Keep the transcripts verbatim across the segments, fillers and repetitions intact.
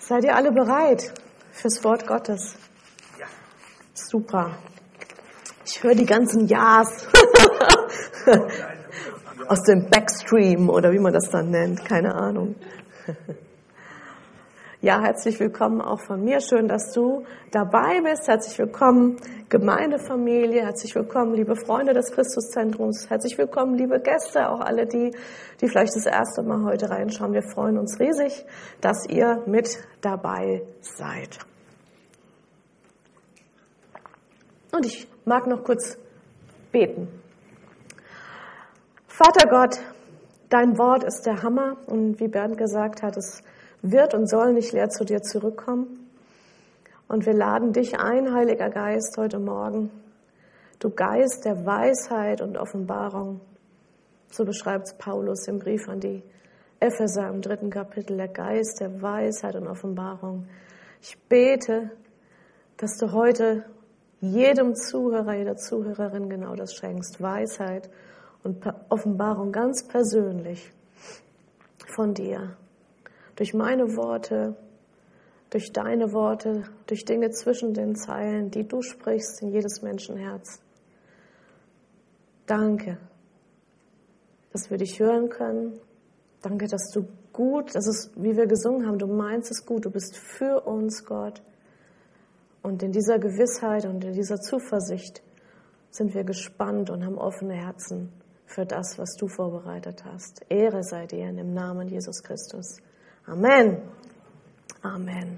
Seid ihr alle bereit fürs Wort Gottes? Ja. Super. Ich höre die ganzen Ja's aus dem Backstream oder wie man das dann nennt, keine Ahnung. Ja, herzlich willkommen auch von mir. Schön, dass du dabei bist. Herzlich willkommen, Gemeindefamilie. Herzlich willkommen, liebe Freunde des Christuszentrums. Herzlich willkommen, liebe Gäste, auch alle die, die vielleicht das erste Mal heute reinschauen. Wir freuen uns riesig, dass ihr mit dabei seid. Und ich mag noch kurz beten. Vater Gott, dein Wort ist der Hammer und wie Bernd gesagt hat, es wird und soll nicht leer zu dir zurückkommen. Und wir laden dich ein, Heiliger Geist, heute Morgen. Du Geist der Weisheit und Offenbarung. So beschreibt es Paulus im Brief an die Epheser im dritten Kapitel. Der Geist der Weisheit und Offenbarung. Ich bete, dass du heute jedem Zuhörer, jeder Zuhörerin genau das schenkst. Weisheit und Offenbarung ganz persönlich von dir. Durch meine Worte, durch deine Worte, durch Dinge zwischen den Zeilen, die du sprichst in jedes Menschenherz. Danke, dass wir dich hören können. Danke, dass du gut, das ist, wie wir gesungen haben, du meinst es gut, du bist für uns, Gott. Und in dieser Gewissheit und in dieser Zuversicht sind wir gespannt und haben offene Herzen für das, was du vorbereitet hast. Ehre sei dir in dem Namen Jesus Christus. Amen. Amen.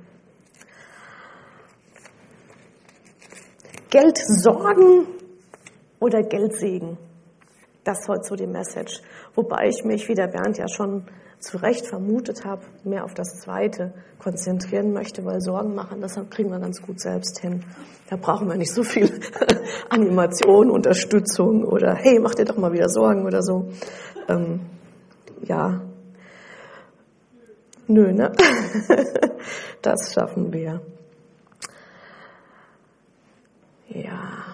Geldsorgen oder Geldsegen? Das ist heute so die Message. Wobei ich mich, wie der Bernd ja schon zu Recht vermutet habe, mehr auf das Zweite konzentrieren möchte, weil Sorgen machen, das kriegen wir ganz gut selbst hin. Da brauchen wir nicht so viel Animation, Unterstützung oder hey, mach dir doch mal wieder Sorgen oder so. Ähm, ja. Nö, ne? Das schaffen wir. Ja.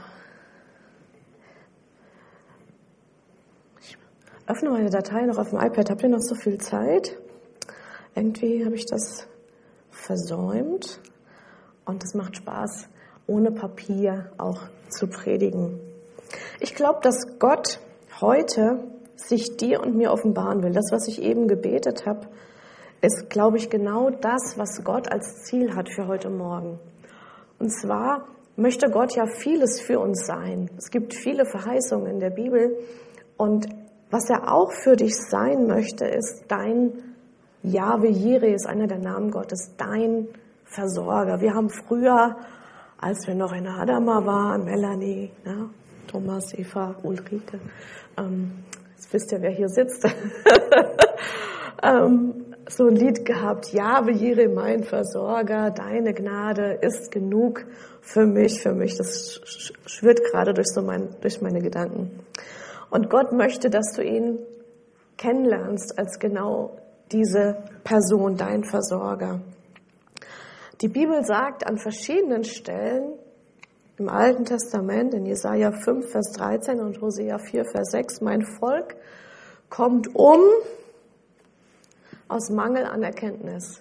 Ich öffne meine Datei noch auf dem iPad. Habt ihr noch so viel Zeit? Irgendwie habe ich das versäumt. Und es macht Spaß, ohne Papier auch zu predigen. Ich glaube, dass Gott heute sich dir und mir offenbaren will. Das, was ich eben gebetet habe, ist, glaube ich, genau das, was Gott als Ziel hat für heute Morgen. Und zwar möchte Gott ja vieles für uns sein. Es gibt viele Verheißungen in der Bibel. Und was er auch für dich sein möchte, ist dein Jahwe Jireh, ist einer der Namen Gottes, dein Versorger. Wir haben früher, als wir noch in Adama waren, Melanie, ja, Thomas, Eva, Ulrike, ähm, jetzt wisst ihr, wer hier sitzt, ähm, so ein Lied gehabt, Jahwe Jireh, mein Versorger, deine Gnade ist genug für mich, für mich. Das schwirrt gerade durch so mein, durch meine Gedanken. Und Gott möchte, dass du ihn kennenlernst als genau diese Person, dein Versorger. Die Bibel sagt an verschiedenen Stellen im Alten Testament, in Jesaja fünf, Vers dreizehn und Hosea vier, Vers sechs, mein Volk kommt um aus Mangel an Erkenntnis.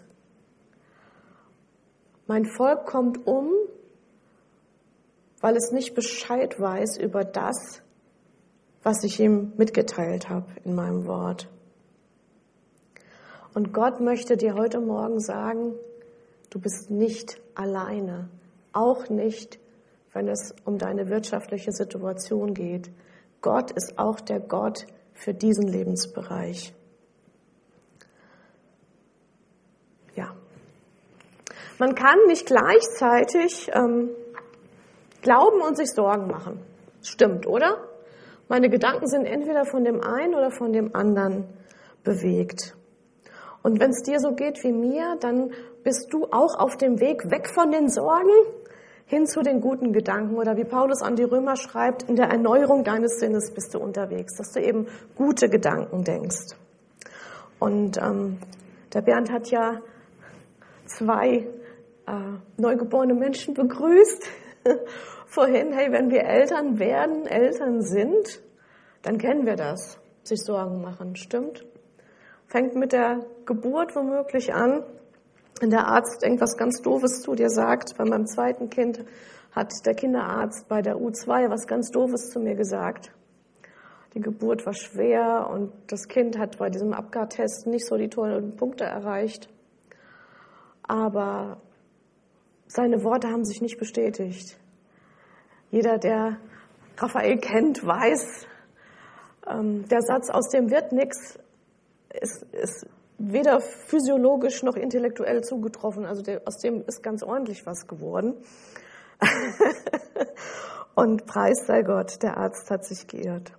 Mein Volk kommt um, weil es nicht Bescheid weiß über das, was ich ihm mitgeteilt habe in meinem Wort. Und Gott möchte dir heute Morgen sagen, du bist nicht alleine, auch nicht, wenn es um deine wirtschaftliche Situation geht. Gott ist auch der Gott für diesen Lebensbereich. Ja. Man kann nicht gleichzeitig ähm, glauben und sich Sorgen machen. Stimmt, oder? Meine Gedanken sind entweder von dem einen oder von dem anderen bewegt. Und wenn es dir so geht wie mir, dann bist du auch auf dem Weg weg von den Sorgen hin zu den guten Gedanken. Oder wie Paulus an die Römer schreibt, in der Erneuerung deines Sinnes bist du unterwegs, dass du eben gute Gedanken denkst. Und ähm, der Bernd hat ja zwei äh, neugeborene Menschen begrüßt. Vorhin, hey, wenn wir Eltern werden, Eltern sind, dann kennen wir das, sich Sorgen machen, stimmt? Fängt mit der Geburt womöglich an wenn der Arzt irgendwas ganz Doofes zu dir sagt. Bei meinem zweiten Kind hat der Kinderarzt bei der U zwei was ganz Doofes zu mir gesagt. Die Geburt war schwer und das Kind hat bei diesem Apgar-Test nicht so die tollen Punkte erreicht. Aber seine Worte haben sich nicht bestätigt. Jeder, der Raphael kennt, weiß, ähm, der Satz, aus dem wird nichts, ist, ist weder physiologisch noch intellektuell zugetroffen. Also der, aus dem ist ganz ordentlich was geworden. Und Preis sei Gott, der Arzt hat sich geirrt.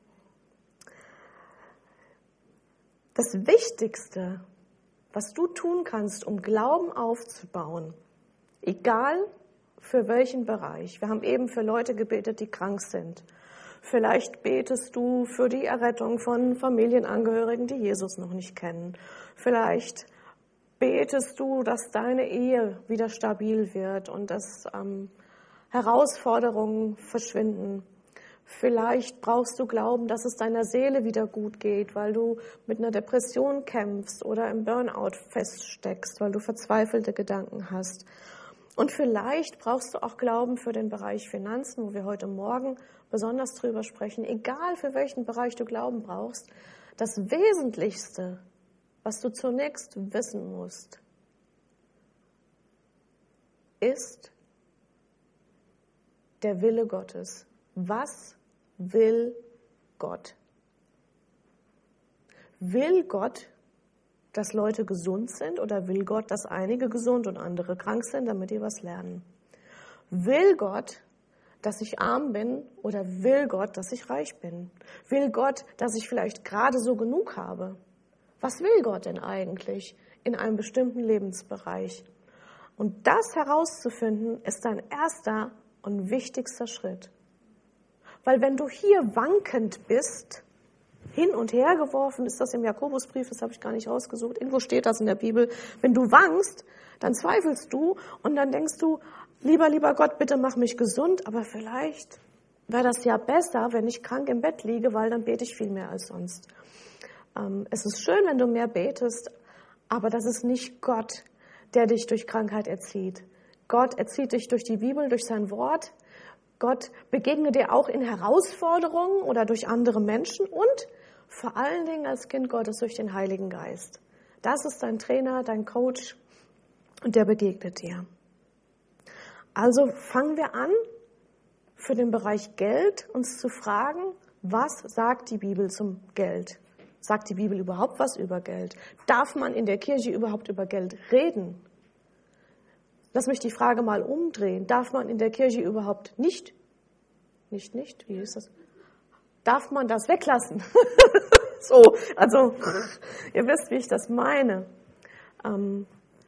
Das Wichtigste, was du tun kannst, um Glauben aufzubauen, egal für welchen Bereich. Wir haben eben für Leute gebetet, die krank sind. Vielleicht betest du für die Errettung von Familienangehörigen, die Jesus noch nicht kennen. Vielleicht betest du, dass deine Ehe wieder stabil wird und dass ähm, Herausforderungen verschwinden. Vielleicht brauchst du Glauben, dass es deiner Seele wieder gut geht, weil du mit einer Depression kämpfst oder im Burnout feststeckst, weil du verzweifelte Gedanken hast. Und vielleicht brauchst du auch Glauben für den Bereich Finanzen, wo wir heute Morgen besonders drüber sprechen. Egal für welchen Bereich du Glauben brauchst, das Wesentlichste, was du zunächst wissen musst, ist der Wille Gottes. Was will Gott? Will Gott, dass Leute gesund sind oder will Gott, dass einige gesund und andere krank sind, damit die was lernen? Will Gott, dass ich arm bin oder will Gott, dass ich reich bin? Will Gott, dass ich vielleicht gerade so genug habe? Was will Gott denn eigentlich in einem bestimmten Lebensbereich? Und das herauszufinden, ist dein erster und wichtigster Schritt. Weil wenn du hier wankend bist, hin und her geworfen, ist das im Jakobusbrief, das habe ich gar nicht rausgesucht, irgendwo steht das in der Bibel. Wenn du wankst, dann zweifelst du und dann denkst du, lieber, lieber Gott, bitte mach mich gesund, aber vielleicht wäre das ja besser, wenn ich krank im Bett liege, weil dann bete ich viel mehr als sonst. Ähm, es ist schön, wenn du mehr betest, aber das ist nicht Gott, der dich durch Krankheit erzieht. Gott erzieht dich durch die Bibel, durch sein Wort. Gott begegnet dir auch in Herausforderungen oder durch andere Menschen und vor allen Dingen als Kind Gottes durch den Heiligen Geist. Das ist dein Trainer, dein Coach und der begegnet dir. Also fangen wir an, für den Bereich Geld uns zu fragen, was sagt die Bibel zum Geld? Sagt die Bibel überhaupt was über Geld? Darf man in der Kirche überhaupt über Geld reden? Lass mich die Frage mal umdrehen. Darf man in der Kirche überhaupt nicht, nicht, nicht, wie ist das? Darf man das weglassen? So, also, ihr wisst, wie ich das meine. Ähm,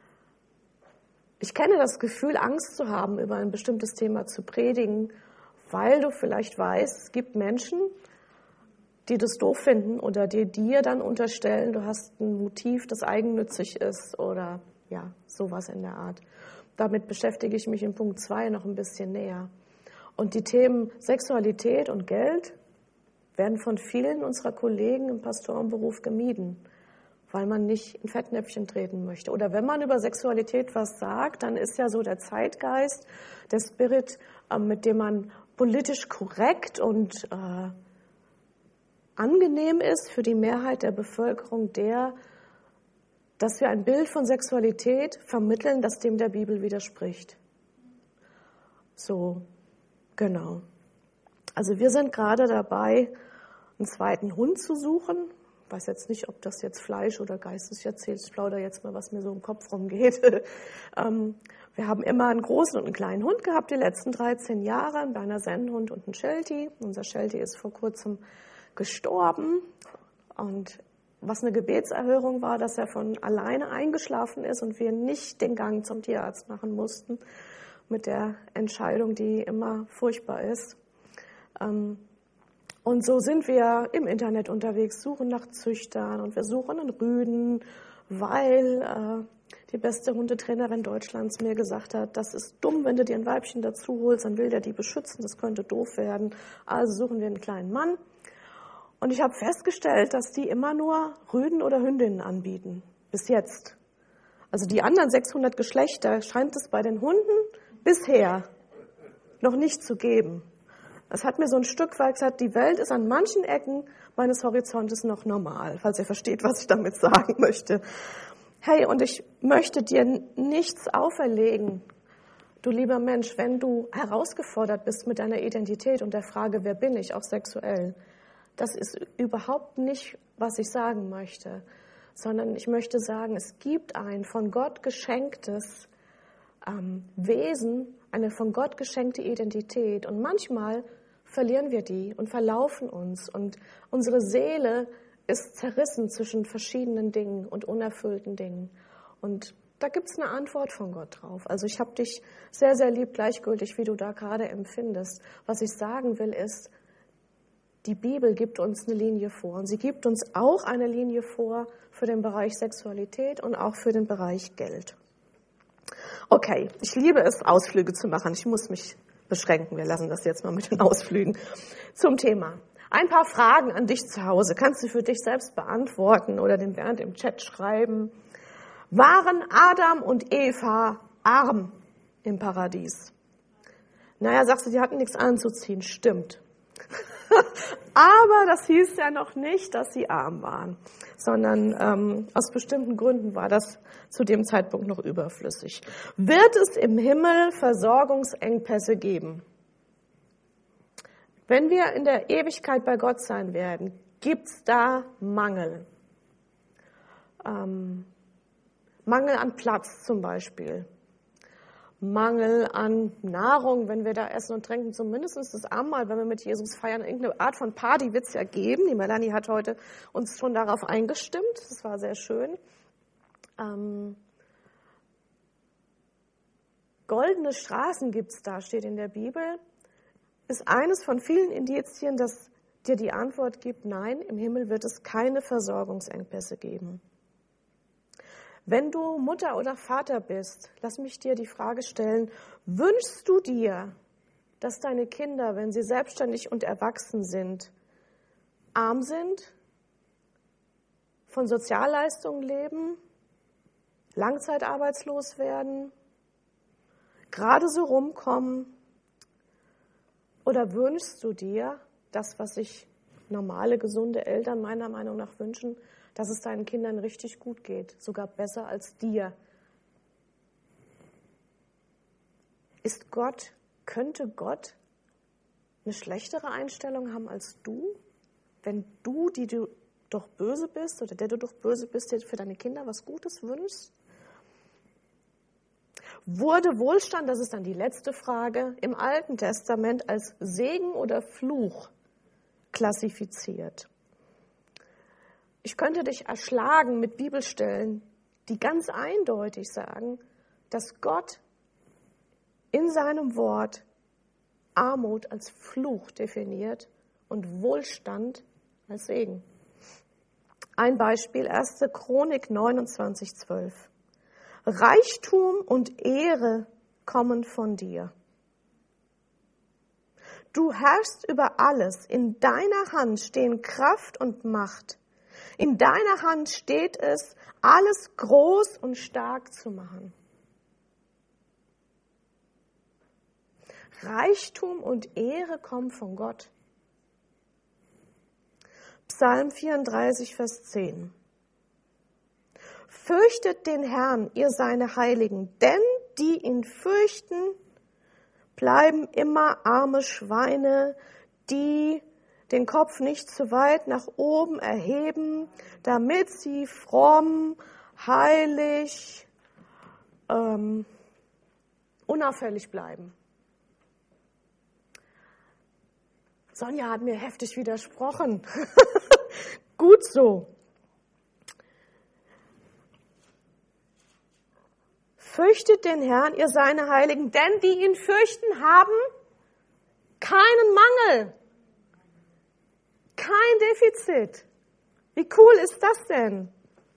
ich kenne das Gefühl, Angst zu haben, über ein bestimmtes Thema zu predigen, weil du vielleicht weißt, es gibt Menschen, die das doof finden oder die dir dann unterstellen, du hast ein Motiv, das eigennützig ist oder ja, sowas in der Art. Damit beschäftige ich mich in Punkt zwei noch ein bisschen näher. Und die Themen Sexualität und Geld werden von vielen unserer Kollegen im Pastorenberuf gemieden, weil man nicht in Fettnäpfchen treten möchte. Oder wenn man über Sexualität was sagt, dann ist ja so der Zeitgeist, der Spirit, mit dem man politisch korrekt und äh, angenehm ist für die Mehrheit der Bevölkerung, der, dass wir ein Bild von Sexualität vermitteln, das dem der Bibel widerspricht. So, genau. Also wir sind gerade dabei, einen zweiten Hund zu suchen. Ich weiß jetzt nicht, ob das jetzt Fleisch oder Geist ist. Ich erzähle, ich plaudere jetzt mal, was mir so im Kopf rumgeht. Wir haben immer einen großen und einen kleinen Hund gehabt, die letzten dreizehn Jahre, ein Berner Sennenhund und ein Sheltie. Unser Sheltie ist vor kurzem gestorben und was eine Gebetserhörung war, dass er von alleine eingeschlafen ist und wir nicht den Gang zum Tierarzt machen mussten mit der Entscheidung, die immer furchtbar ist. Und so sind wir im Internet unterwegs, suchen nach Züchtern und wir suchen einen Rüden, weil äh, die beste Hundetrainerin Deutschlands mir gesagt hat, das ist dumm, wenn du dir ein Weibchen dazu holst, dann will der die beschützen, das könnte doof werden. Also suchen wir einen kleinen Mann. Und ich habe festgestellt, dass die immer nur Rüden oder Hündinnen anbieten, bis jetzt. Also die anderen sechshundert Geschlechter scheint es bei den Hunden bisher noch nicht zu geben. Das hat mir so ein Stück weit gesagt, die Welt ist an manchen Ecken meines Horizontes noch normal, falls ihr versteht, was ich damit sagen möchte. Hey, und ich möchte dir nichts auferlegen, du lieber Mensch, wenn du herausgefordert bist mit deiner Identität und der Frage, wer bin ich, auch sexuell. Das ist überhaupt nicht, was ich sagen möchte, sondern ich möchte sagen, es gibt ein von Gott geschenktes ähm, Wesen, eine von Gott geschenkte Identität. Und manchmal verlieren wir die und verlaufen uns. Und unsere Seele ist zerrissen zwischen verschiedenen Dingen und unerfüllten Dingen. Und da gibt es eine Antwort von Gott drauf. Also ich habe dich sehr, sehr lieb, gleichgültig, wie du da gerade empfindest. Was ich sagen will ist, die Bibel gibt uns eine Linie vor. Und sie gibt uns auch eine Linie vor für den Bereich Sexualität und auch für den Bereich Geld. Okay, ich liebe es, Ausflüge zu machen. Ich muss mich beschränken. Wir lassen das jetzt mal mit den Ausflügen zum Thema. Ein paar Fragen an dich zu Hause. Kannst du für dich selbst beantworten oder dem Bernd im Chat schreiben. Waren Adam und Eva arm im Paradies? Naja, sagst du, die hatten nichts anzuziehen. Stimmt. Aber das hieß ja noch nicht, dass sie arm waren, sondern ähm, aus bestimmten Gründen war das zu dem Zeitpunkt noch überflüssig. Wird es im Himmel Versorgungsengpässe geben? Wenn wir in der Ewigkeit bei Gott sein werden, gibt es da Mangel? Ähm, Mangel an Platz zum Beispiel. Mangel an Nahrung, wenn wir da essen und trinken, zumindest das Abendmahl, wenn wir mit Jesus feiern, irgendeine Art von Party wird es ja geben. Die Melanie hat heute uns schon darauf eingestimmt, das war sehr schön. Ähm, goldene Straßen gibt es da, steht in der Bibel, ist eines von vielen Indizien, dass dir die Antwort gibt, nein, im Himmel wird es keine Versorgungsengpässe geben. Wenn du Mutter oder Vater bist, lass mich dir die Frage stellen, wünschst du dir, dass deine Kinder, wenn sie selbstständig und erwachsen sind, arm sind, von Sozialleistungen leben, langzeitarbeitslos werden, gerade so rumkommen? Oder wünschst du dir das, was sich normale, gesunde Eltern meiner Meinung nach wünschen, dass es deinen Kindern richtig gut geht, sogar besser als dir? Ist Gott, könnte Gott eine schlechtere Einstellung haben als du, wenn du, die du doch böse bist oder der du doch böse bist, dir für deine Kinder was Gutes wünschst? Wurde Wohlstand, das ist dann die letzte Frage, im Alten Testament als Segen oder Fluch klassifiziert? Ich könnte dich erschlagen mit Bibelstellen, die ganz eindeutig sagen, dass Gott in seinem Wort Armut als Fluch definiert und Wohlstand als Segen. Ein Beispiel, erste Chronik neunundzwanzig, zwölf. Reichtum und Ehre kommen von dir. Du herrschst über alles. In deiner Hand stehen Kraft und Macht. In deiner Hand steht es, alles groß und stark zu machen. Reichtum und Ehre kommen von Gott. Psalm vierunddreißig, Vers zehn. Fürchtet den Herrn, ihr seine Heiligen, denn die ihn fürchten, bleiben immer arme Schweine, die den Kopf nicht zu weit nach oben erheben, damit sie fromm, heilig, ähm, unauffällig bleiben. Sonja hat mir heftig widersprochen. Gut so. Fürchtet den Herrn, ihr seine Heiligen, denn die ihn fürchten, haben keinen Mangel. Kein Defizit. Wie cool ist das denn?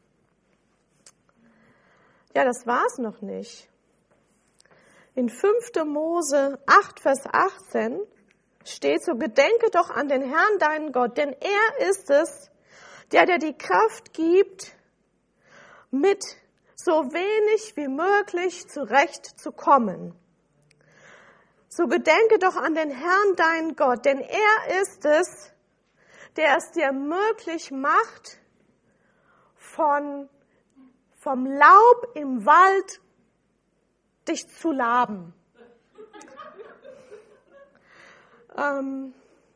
Ja, das war's noch nicht. In fünfter Mose acht, Vers achtzehn steht so, gedenke doch an den Herrn, deinen Gott, denn er ist es, der dir die Kraft gibt, mit so wenig wie möglich zurechtzukommen. So gedenke doch an den Herrn, deinen Gott, denn er ist es, der es dir möglich macht, von, vom Laub im Wald dich zu laben. ähm,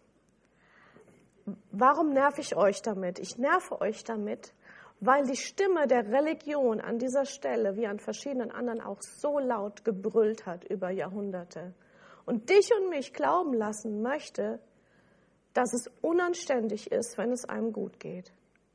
warum nerv ich euch damit? Ich nerve euch damit, weil die Stimme der Religion an dieser Stelle, wie an verschiedenen anderen auch, so laut gebrüllt hat über Jahrhunderte und dich und mich glauben lassen möchte, dass es unanständig ist, wenn es einem gut geht.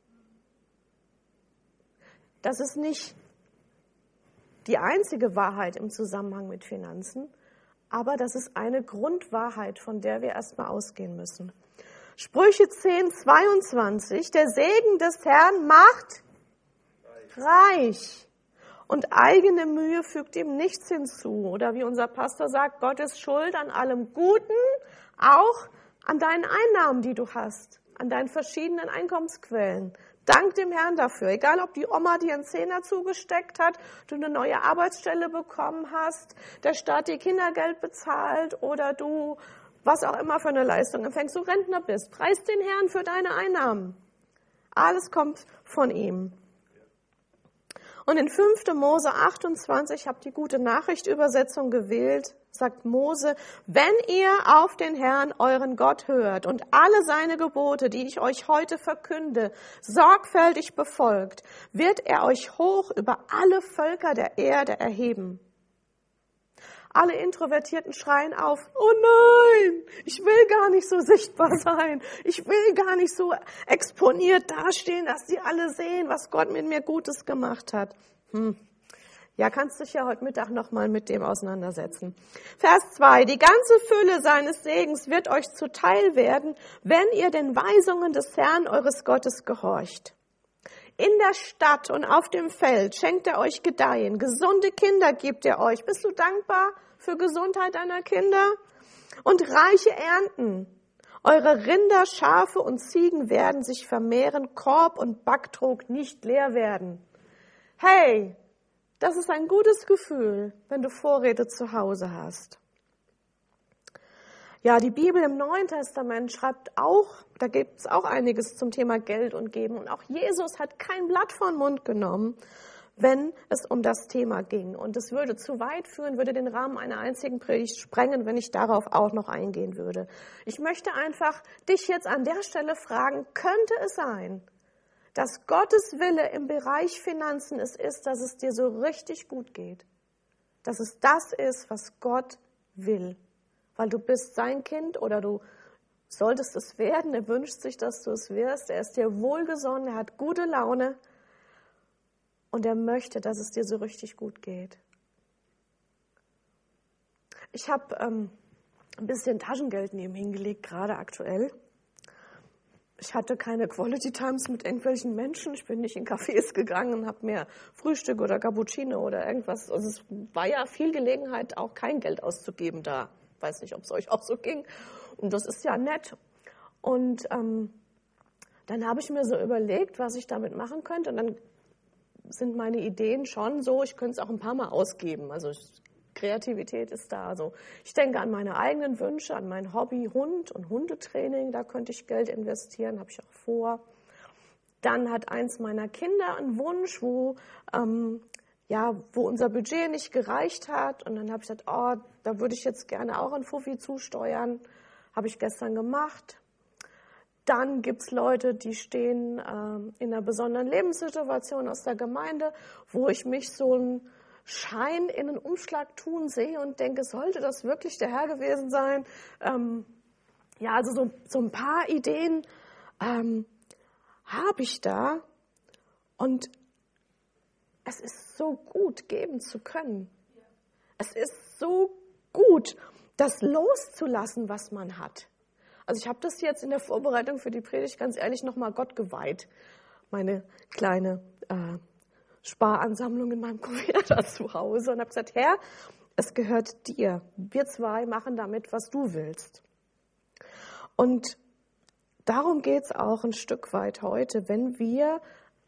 Das ist nicht die einzige Wahrheit im Zusammenhang mit Finanzen, aber das ist eine Grundwahrheit, von der wir erstmal ausgehen müssen. Sprüche zehn, zweiundzwanzig, der Segen des Herrn macht reich und eigene Mühe fügt ihm nichts hinzu. Oder wie unser Pastor sagt, Gott ist schuld an allem Guten, auch an deinen Einnahmen, die du hast, an deinen verschiedenen Einkommensquellen. Dank dem Herrn dafür. Egal, ob die Oma dir einen Zehner zugesteckt hat, du eine neue Arbeitsstelle bekommen hast, der Staat dir Kindergeld bezahlt oder du was auch immer für eine Leistung empfängst, du Rentner bist. Preis den Herrn für deine Einnahmen. Alles kommt von ihm. Und in fünfter Mose achtundzwanzig, ich habe die gute Nachricht-Übersetzung gewählt, sagt Mose, wenn ihr auf den Herrn, euren Gott, hört und alle seine Gebote, die ich euch heute verkünde, sorgfältig befolgt, wird er euch hoch über alle Völker der Erde erheben. Alle Introvertierten schreien auf, oh nein, ich will gar nicht so sichtbar sein. Ich will gar nicht so exponiert dastehen, dass die alle sehen, was Gott mit mir Gutes gemacht hat. Hm. Ja, kannst dich ja heute Mittag nochmal mit dem auseinandersetzen. Vers zwei, die ganze Fülle seines Segens wird euch zuteil werden, wenn ihr den Weisungen des Herrn eures Gottes gehorcht. In der Stadt und auf dem Feld schenkt er euch Gedeihen. Gesunde Kinder gibt er euch. Bist du dankbar für Gesundheit deiner Kinder? Und reiche Ernten. Eure Rinder, Schafe und Ziegen werden sich vermehren, Korb und Backtrog nicht leer werden. Hey, das ist ein gutes Gefühl, wenn du Vorräte zu Hause hast. Ja, die Bibel im Neuen Testament schreibt auch, da gibt es auch einiges zum Thema Geld und Geben. Und auch Jesus hat kein Blatt vor den Mund genommen, wenn es um das Thema ging. Und es würde zu weit führen, würde den Rahmen einer einzigen Predigt sprengen, wenn ich darauf auch noch eingehen würde. Ich möchte einfach dich jetzt an der Stelle fragen, könnte es sein, dass Gottes Wille im Bereich Finanzen es ist, dass es dir so richtig gut geht? Dass es das ist, was Gott will? Weil du bist sein Kind oder du solltest es werden. Er wünscht sich, dass du es wirst. Er ist dir wohlgesonnen, er hat gute Laune und er möchte, dass es dir so richtig gut geht. Ich habe ähm, ein bisschen Taschengeld neben hingelegt, gerade aktuell. Ich hatte keine Quality Times mit irgendwelchen Menschen. Ich bin nicht in Cafés gegangen und habe mir Frühstück oder Cappuccino oder irgendwas. Also es war ja viel Gelegenheit, auch kein Geld auszugeben da. Ich weiß nicht, ob es euch auch so ging. Und das ist ja nett. Und ähm, dann habe ich mir so überlegt, was ich damit machen könnte. Und dann sind meine Ideen schon so, ich könnte es auch ein paar Mal ausgeben. Also ich, Kreativität ist da. Also ich denke an meine eigenen Wünsche, an mein Hobby Hund und Hundetraining. Da könnte ich Geld investieren, habe ich auch vor. Dann hat eins meiner Kinder einen Wunsch, wo... Ähm, ja, wo unser Budget nicht gereicht hat. Und dann habe ich gesagt, oh, da würde ich jetzt gerne auch ein Fuffi zusteuern. Habe ich gestern gemacht. Dann gibt es Leute, die stehen ähm, in einer besonderen Lebenssituation aus der Gemeinde, wo ich mich so einen Schein in einen Umschlag tun sehe und denke, sollte das wirklich der Herr gewesen sein? Ähm, ja, also so, so ein paar Ideen ähm, habe ich da. Und es ist so gut, geben zu können. Es ist so gut, das loszulassen, was man hat. Also ich habe das jetzt in der Vorbereitung für die Predigt ganz ehrlich nochmal Gott geweiht. Meine kleine äh, Sparansammlung in meinem Kuvert zu Hause. Und habe gesagt, Herr, es gehört dir. Wir zwei machen damit, was du willst. Und darum geht es auch ein Stück weit heute, wenn wir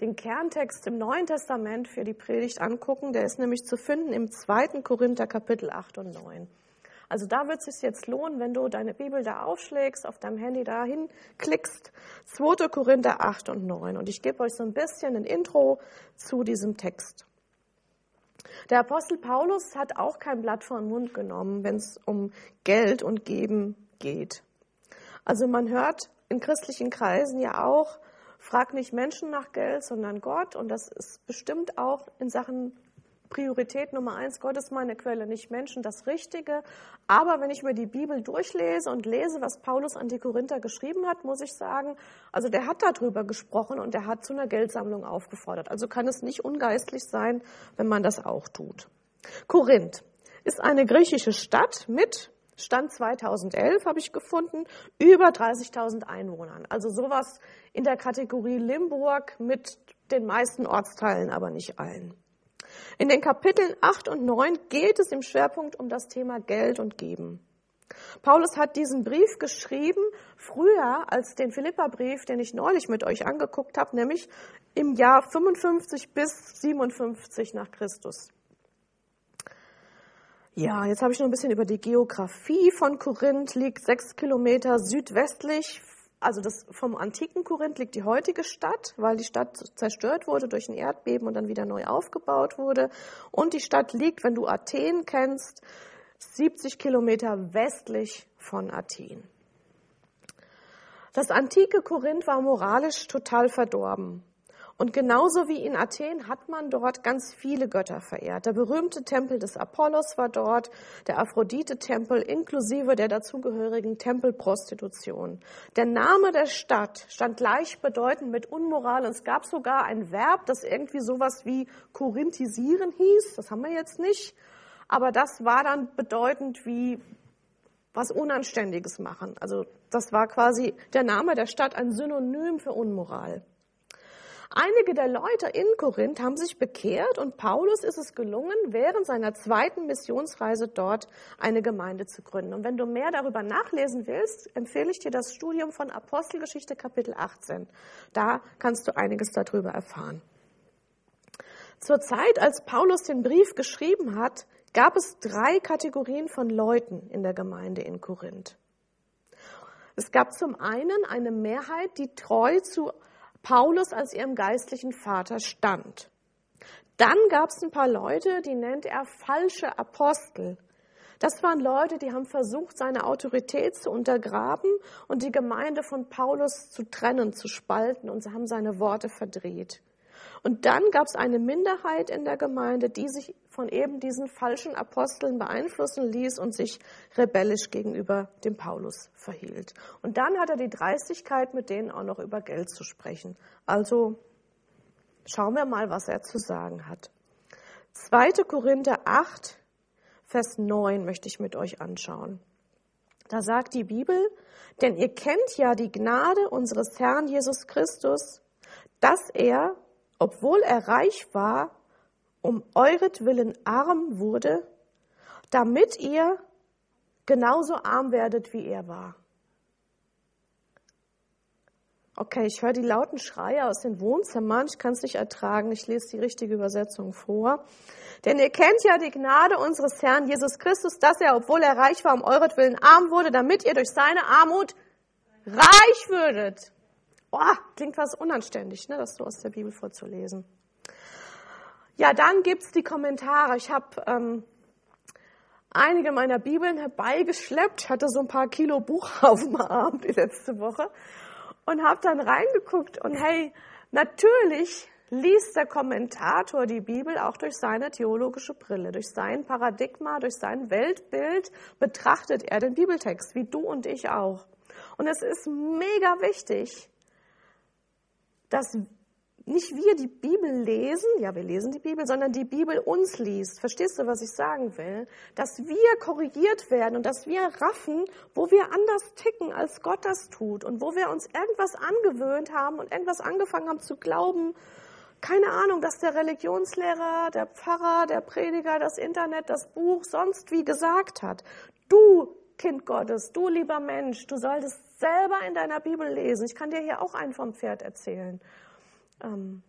den Kerntext im Neuen Testament für die Predigt angucken. Der ist nämlich zu finden im zweiten Korinther Kapitel acht und neun. Also da wird es sich jetzt lohnen, wenn du deine Bibel da aufschlägst, auf deinem Handy da hinklickst. zweiter Korinther acht und neun. Und ich gebe euch so ein bisschen ein Intro zu diesem Text. Der Apostel Paulus hat auch kein Blatt vor den Mund genommen, wenn es um Geld und Geben geht. Also man hört in christlichen Kreisen ja auch, frag nicht Menschen nach Geld, sondern Gott. Und das ist bestimmt auch in Sachen Priorität Nummer eins. Gott ist meine Quelle, nicht Menschen, das Richtige. Aber wenn ich mir die Bibel durchlese und lese, was Paulus an die Korinther geschrieben hat, muss ich sagen, also der hat darüber gesprochen und er hat zu einer Geldsammlung aufgefordert. Also kann es nicht ungeistlich sein, wenn man das auch tut. Korinth ist eine griechische Stadt mit Stand zweitausendelf, habe ich gefunden, über dreißigtausend Einwohnern. Also sowas in der Kategorie Limburg mit den meisten Ortsteilen, aber nicht allen. In den Kapiteln acht und neun geht es im Schwerpunkt um das Thema Geld und Geben. Paulus hat diesen Brief geschrieben, früher als den Philipperbrief, den ich neulich mit euch angeguckt habe, nämlich im Jahr fünfundfünfzig bis siebenundfünfzig nach Christus. Ja, jetzt habe ich noch ein bisschen über die Geografie von Korinth, liegt sechs Kilometer südwestlich. Also das, vom antiken Korinth liegt die heutige Stadt, weil die Stadt zerstört wurde durch ein Erdbeben und dann wieder neu aufgebaut wurde. Und die Stadt liegt, wenn du Athen kennst, siebzig Kilometer westlich von Athen. Das antike Korinth war moralisch total verdorben. Und genauso wie in Athen hat man dort ganz viele Götter verehrt. Der berühmte Tempel des Apollos war dort, der Aphrodite-Tempel inklusive der dazugehörigen Tempelprostitution. Der Name der Stadt stand gleichbedeutend mit Unmoral und es gab sogar ein Verb, das irgendwie sowas wie korinthisieren hieß. Das haben wir jetzt nicht, aber das war dann bedeutend wie was Unanständiges machen. Also das war quasi der Name der Stadt, ein Synonym für Unmoral. Einige der Leute in Korinth haben sich bekehrt und Paulus ist es gelungen, während seiner zweiten Missionsreise dort eine Gemeinde zu gründen. Und wenn du mehr darüber nachlesen willst, empfehle ich dir das Studium von Apostelgeschichte Kapitel achtzehn. Da kannst du einiges darüber erfahren. Zur Zeit, als Paulus den Brief geschrieben hat, gab es drei Kategorien von Leuten in der Gemeinde in Korinth. Es gab zum einen eine Mehrheit, die treu zu Paulus als ihrem geistlichen Vater stand. Dann gab es ein paar Leute, die nennt er falsche Apostel. Das waren Leute, die haben versucht, seine Autorität zu untergraben und die Gemeinde von Paulus zu trennen, zu spalten und sie haben seine Worte verdreht. Und dann gab es eine Minderheit in der Gemeinde, die sich von eben diesen falschen Aposteln beeinflussen ließ und sich rebellisch gegenüber dem Paulus verhielt. Und dann hat er die Dreistigkeit, mit denen auch noch über Geld zu sprechen. Also schauen wir mal, was er zu sagen hat. zweiter Korinther acht, Vers neun möchte ich mit euch anschauen. Da sagt die Bibel, denn ihr kennt ja die Gnade unseres Herrn Jesus Christus, dass er, obwohl er reich war, um euretwillen arm wurde, damit ihr genauso arm werdet, wie er war. Okay, ich höre die lauten Schreie aus den Wohnzimmern, ich kann es nicht ertragen, ich lese die richtige Übersetzung vor. Denn ihr kennt ja die Gnade unseres Herrn Jesus Christus, dass er, obwohl er reich war, um euretwillen arm wurde, damit ihr durch seine Armut reich würdet. Oh, klingt fast unanständig, ne, das so aus der Bibel vorzulesen. Ja, dann gibt's die Kommentare. Ich habe ähm, einige meiner Bibeln herbeigeschleppt. Ich hatte so ein paar Kilo Buch auf dem Arm die letzte Woche und habe dann reingeguckt. Und hey, natürlich liest der Kommentator die Bibel auch durch seine theologische Brille, durch sein Paradigma, durch sein Weltbild betrachtet er den Bibeltext, wie du und ich auch. Und es ist mega wichtig, dass nicht wir die Bibel lesen, ja, wir lesen die Bibel, sondern die Bibel uns liest. Verstehst du, was ich sagen will? Dass wir korrigiert werden und dass wir raffen, wo wir anders ticken, als Gott das tut und wo wir uns irgendwas angewöhnt haben und irgendwas angefangen haben zu glauben. Keine Ahnung, dass der Religionslehrer, der Pfarrer, der Prediger, das Internet, das Buch sonst wie gesagt hat. Du, Kind Gottes, du lieber Mensch, du solltest selber in deiner Bibel lesen. Ich kann dir hier auch einen vom Pferd erzählen. Ähm,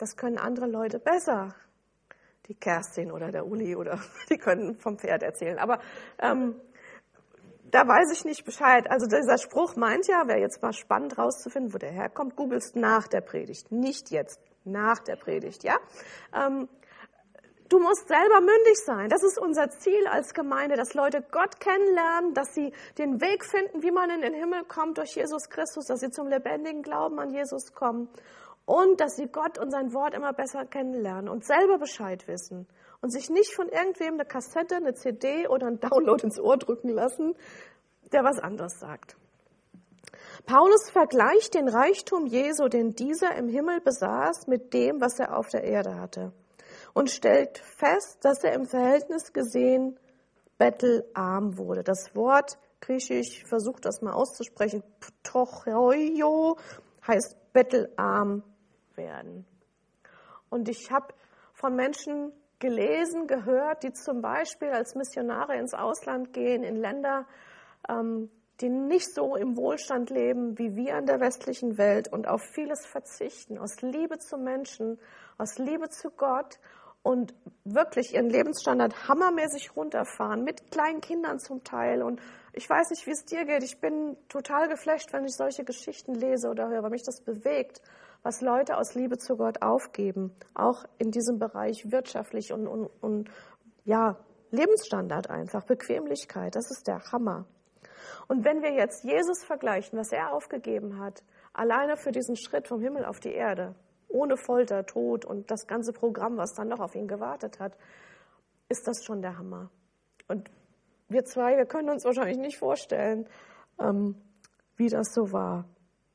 das können andere Leute besser. Die Kerstin oder der Uli oder die können vom Pferd erzählen. Aber ähm, da weiß ich nicht Bescheid. Also dieser Spruch meint ja, wäre jetzt mal spannend rauszufinden, wo der herkommt, googelst nach der Predigt, nicht jetzt, nach der Predigt, ja. Ähm, du musst selber mündig sein. Das ist unser Ziel als Gemeinde, dass Leute Gott kennenlernen, dass sie den Weg finden, wie man in den Himmel kommt durch Jesus Christus, dass sie zum lebendigen Glauben an Jesus kommen. Und dass sie Gott und sein Wort immer besser kennenlernen und selber Bescheid wissen und sich nicht von irgendwem eine Kassette, eine C D oder einen Download ins Ohr drücken lassen, der was anderes sagt. Paulus vergleicht den Reichtum Jesu, den dieser im Himmel besaß, mit dem, was er auf der Erde hatte und stellt fest, dass er im Verhältnis gesehen bettelarm wurde. Das Wort griechisch, ich versuche das mal auszusprechen, ptochoio, heißt bettelarm werden. Und ich habe von Menschen gelesen, gehört, die zum Beispiel als Missionare ins Ausland gehen, in Länder, ähm, die nicht so im Wohlstand leben wie wir in der westlichen Welt und auf vieles verzichten, aus Liebe zu Menschen, aus Liebe zu Gott und wirklich ihren Lebensstandard hammermäßig runterfahren, mit kleinen Kindern zum Teil. Und ich weiß nicht, wie es dir geht. Ich bin total geflasht, wenn ich solche Geschichten lese oder höre, weil mich das bewegt, was Leute aus Liebe zu Gott aufgeben, auch in diesem Bereich wirtschaftlich und, und, und ja, Lebensstandard einfach, Bequemlichkeit, das ist der Hammer. Und wenn wir jetzt Jesus vergleichen, was er aufgegeben hat, alleine für diesen Schritt vom Himmel auf die Erde, ohne Folter, Tod und das ganze Programm, was dann noch auf ihn gewartet hat, ist das schon der Hammer. Und wir zwei, wir können uns wahrscheinlich nicht vorstellen, ähm, wie das so war.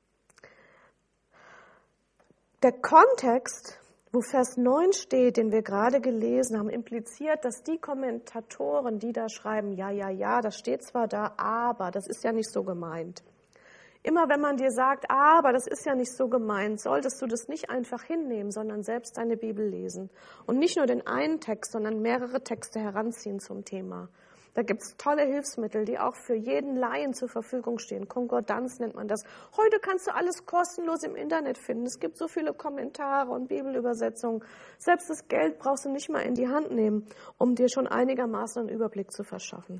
Der Kontext, wo Vers neun steht, den wir gerade gelesen haben, impliziert, dass die Kommentatoren, die da schreiben, ja, ja, ja, das steht zwar da, aber das ist ja nicht so gemeint. Immer wenn man dir sagt, aber das ist ja nicht so gemeint, solltest du das nicht einfach hinnehmen, sondern selbst deine Bibel lesen. Und nicht nur den einen Text, sondern mehrere Texte heranziehen zum Thema. Da gibt es tolle Hilfsmittel, die auch für jeden Laien zur Verfügung stehen. Konkordanz nennt man das. Heute kannst du alles kostenlos im Internet finden. Es gibt so viele Kommentare und Bibelübersetzungen. Selbst das Geld brauchst du nicht mal in die Hand nehmen, um dir schon einigermaßen einen Überblick zu verschaffen.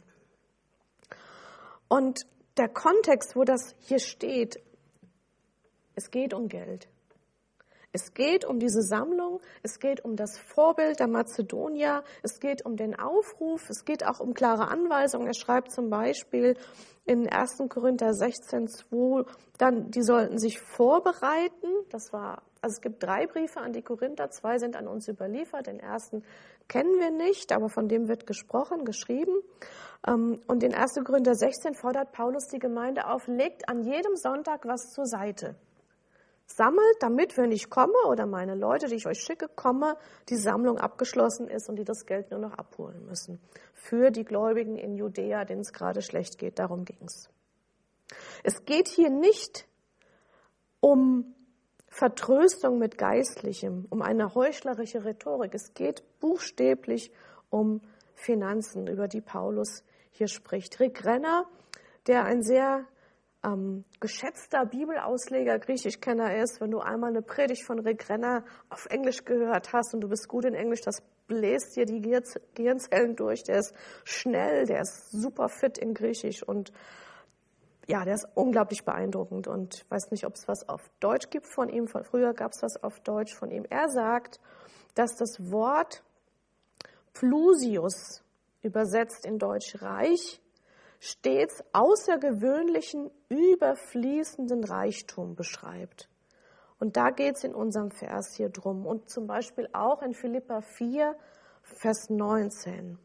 Und der Kontext, wo das hier steht, es geht um Geld. Es geht um diese Sammlung, es geht um das Vorbild der Mazedonier, es geht um den Aufruf, es geht auch um klare Anweisungen. Er schreibt zum Beispiel in ersten Korinther sechzehn zwei, dann, die sollten sich vorbereiten. Das war, also es gibt drei Briefe an die Korinther, zwei sind an uns überliefert, den ersten kennen wir nicht, aber von dem wird gesprochen, geschrieben. Und in ersten Korinther sechzehn fordert Paulus die Gemeinde auf, legt an jedem Sonntag was zur Seite. Sammelt, damit, wenn ich komme oder meine Leute, die ich euch schicke, komme, die Sammlung abgeschlossen ist und die das Geld nur noch abholen müssen. Für die Gläubigen in Judäa, denen es gerade schlecht geht, darum ging es. Es geht hier nicht um Vertröstung mit Geistlichem, um eine heuchlerische Rhetorik. Es geht buchstäblich um Finanzen, über die Paulus hier spricht. Rick Renner, der ein sehr Ähm, geschätzter Bibelausleger, Griechischkenner ist, wenn du einmal eine Predigt von Rick Renner auf Englisch gehört hast und du bist gut in Englisch, das bläst dir die Gehirnzellen durch. Der ist schnell, der ist super fit in Griechisch und ja, der ist unglaublich beeindruckend und ich weiß nicht, ob es was auf Deutsch gibt von ihm. Von früher gab es was auf Deutsch von ihm. Er sagt, dass das Wort Plusius, übersetzt in Deutsch reich, stets außergewöhnlichen, überfließenden Reichtum beschreibt. Und da geht es in unserem Vers hier drum. Und zum Beispiel auch in Philipper vier, Vers neunzehn.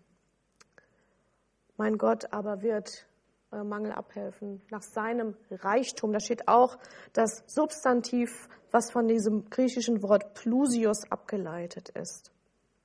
Mein Gott aber wird euer Mangel abhelfen nach seinem Reichtum. Da steht auch das Substantiv, was von diesem griechischen Wort Plusius abgeleitet ist.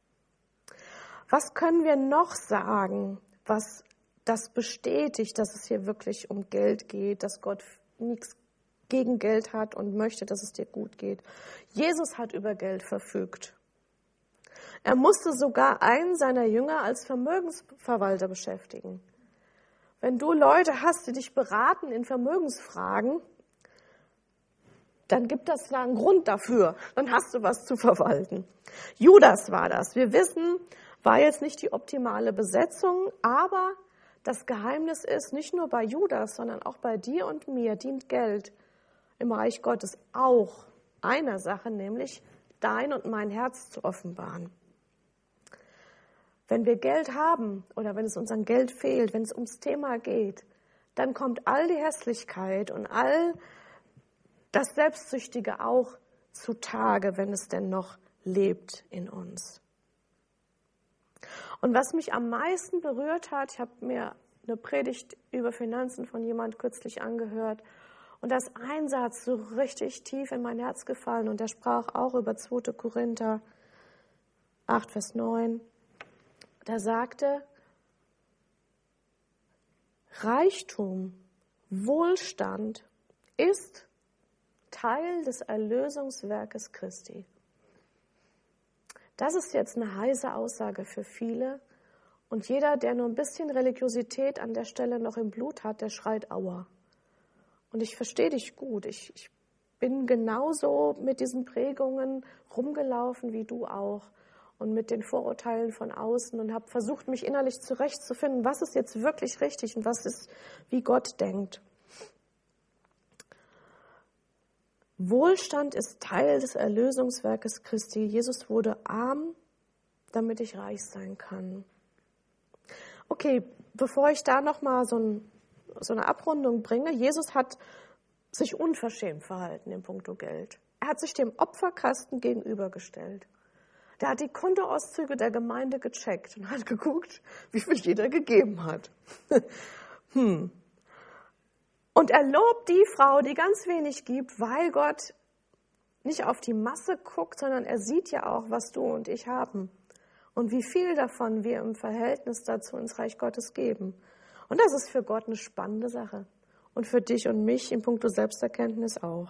Was können wir noch sagen, was das bestätigt, dass es hier wirklich um Geld geht, dass Gott nichts gegen Geld hat und möchte, dass es dir gut geht. Jesus hat über Geld verfügt. Er musste sogar einen seiner Jünger als Vermögensverwalter beschäftigen. Wenn du Leute hast, die dich beraten in Vermögensfragen, dann gibt das da einen Grund dafür. Dann hast du was zu verwalten. Judas war das. Wir wissen, war jetzt nicht die optimale Besetzung, aber das Geheimnis ist, nicht nur bei Judas, sondern auch bei dir und mir dient Geld im Reich Gottes auch einer Sache, nämlich dein und mein Herz zu offenbaren. Wenn wir Geld haben oder wenn es uns an Geld fehlt, wenn es ums Thema geht, dann kommt all die Hässlichkeit und all das Selbstsüchtige auch zutage, wenn es denn noch lebt in uns. Und was mich am meisten berührt hat, ich habe mir eine Predigt über Finanzen von jemand kürzlich angehört und da ist ein Satz so richtig tief in mein Herz gefallen und der sprach auch über zweiter Korinther acht, Vers neun. Da sagte, Reichtum, Wohlstand ist Teil des Erlösungswerkes Christi. Das ist jetzt eine heiße Aussage für viele. Und jeder, der nur ein bisschen Religiosität an der Stelle noch im Blut hat, der schreit Aua. Und ich verstehe dich gut. Ich, ich bin genauso mit diesen Prägungen rumgelaufen wie du auch. Und mit den Vorurteilen von außen und habe versucht, mich innerlich zurechtzufinden, was ist jetzt wirklich richtig und was ist, wie Gott denkt. Wohlstand ist Teil des Erlösungswerkes Christi. Jesus wurde arm, damit ich reich sein kann. Okay, bevor ich da nochmal so, ein, so eine Abrundung bringe, Jesus hat sich unverschämt verhalten in puncto Geld. Er hat sich dem Opferkasten gegenübergestellt. Der hat die Kontoauszüge der Gemeinde gecheckt und hat geguckt, wie viel jeder gegeben hat. hm. Und er lobt die Frau, die ganz wenig gibt, weil Gott nicht auf die Masse guckt, sondern er sieht ja auch, was du und ich haben und wie viel davon wir im Verhältnis dazu ins Reich Gottes geben. Und das ist für Gott eine spannende Sache und für dich und mich in puncto Selbsterkenntnis auch.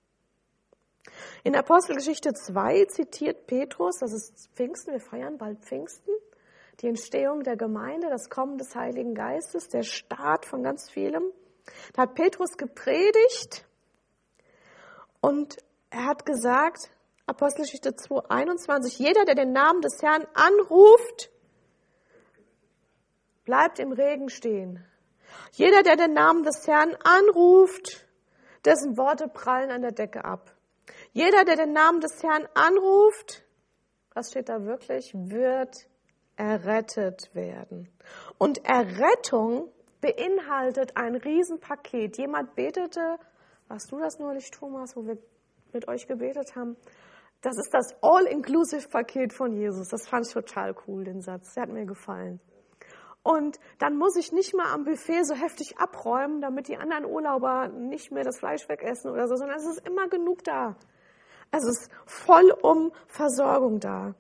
In Apostelgeschichte zwei zitiert Petrus, das ist Pfingsten, wir feiern bald Pfingsten, die Entstehung der Gemeinde, das Kommen des Heiligen Geistes, der Start von ganz vielem. Da hat Petrus gepredigt und er hat gesagt, Apostelgeschichte zwei, einundzwanzig, jeder, der den Namen des Herrn anruft, bleibt im Regen stehen. Jeder, der den Namen des Herrn anruft, dessen Worte prallen an der Decke ab. Jeder, der den Namen des Herrn anruft, was steht da wirklich, wird errettet werden. Und Errettung beinhaltet ein Riesenpaket. Jemand betete, warst du das neulich, Thomas, wo wir mit euch gebetet haben? Das ist das All-Inclusive-Paket von Jesus. Das fand ich total cool, den Satz. Der hat mir gefallen. Und dann muss ich nicht mal am Buffet so heftig abräumen, damit die anderen Urlauber nicht mehr das Fleisch wegessen oder so, sondern es ist immer genug da. Es ist voll um Versorgung da.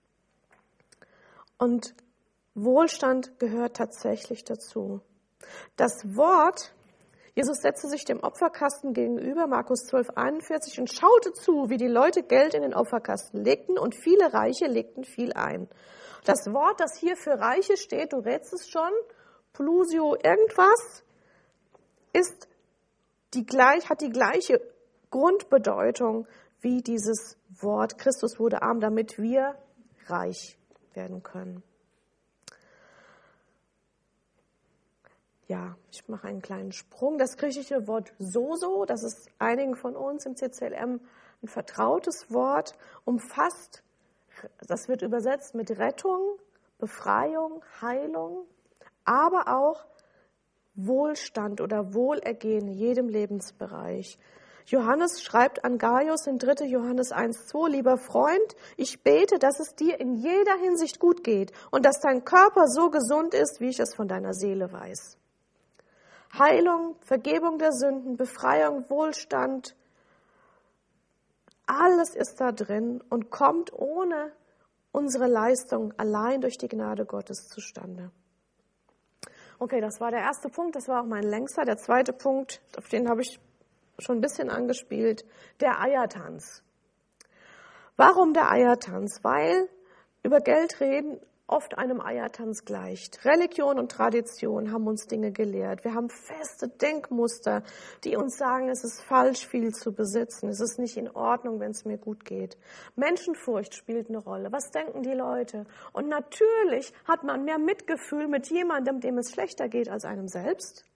Und Wohlstand gehört tatsächlich dazu. Das Wort, Jesus setzte sich dem Opferkasten gegenüber, Markus zwölf, einundvierzig, und schaute zu, wie die Leute Geld in den Opferkasten legten und viele Reiche legten viel ein. Das Wort, das hier für Reiche steht, du rätst es schon, Plusio irgendwas, ist die gleich, hat die gleiche Grundbedeutung wie dieses Wort, Christus wurde arm, damit wir reich werden können. Ja, ich mache einen kleinen Sprung. Das griechische Wort Sozo, das ist einigen von uns im C C L M ein vertrautes Wort, umfasst, das wird übersetzt mit Rettung, Befreiung, Heilung, aber auch Wohlstand oder Wohlergehen in jedem Lebensbereich. Johannes schreibt an Gaius in dritter Johannes eins, zwei, lieber Freund, ich bete, dass es dir in jeder Hinsicht gut geht und dass dein Körper so gesund ist, wie ich es von deiner Seele weiß. Heilung, Vergebung der Sünden, Befreiung, Wohlstand, alles ist da drin und kommt ohne unsere Leistung allein durch die Gnade Gottes zustande. Okay, das war der erste Punkt, das war auch mein längster. Der zweite Punkt, auf den habe ich schon ein bisschen angespielt, der Eiertanz. Warum der Eiertanz? Weil über Geld reden oft einem Eiertanz gleicht. Religion und Tradition haben uns Dinge gelehrt. Wir haben feste Denkmuster, die uns sagen, es ist falsch, viel zu besitzen. Es ist nicht in Ordnung, wenn es mir gut geht. Menschenfurcht spielt eine Rolle. Was denken die Leute? Und natürlich hat man mehr Mitgefühl mit jemandem, dem es schlechter geht, als einem selbst.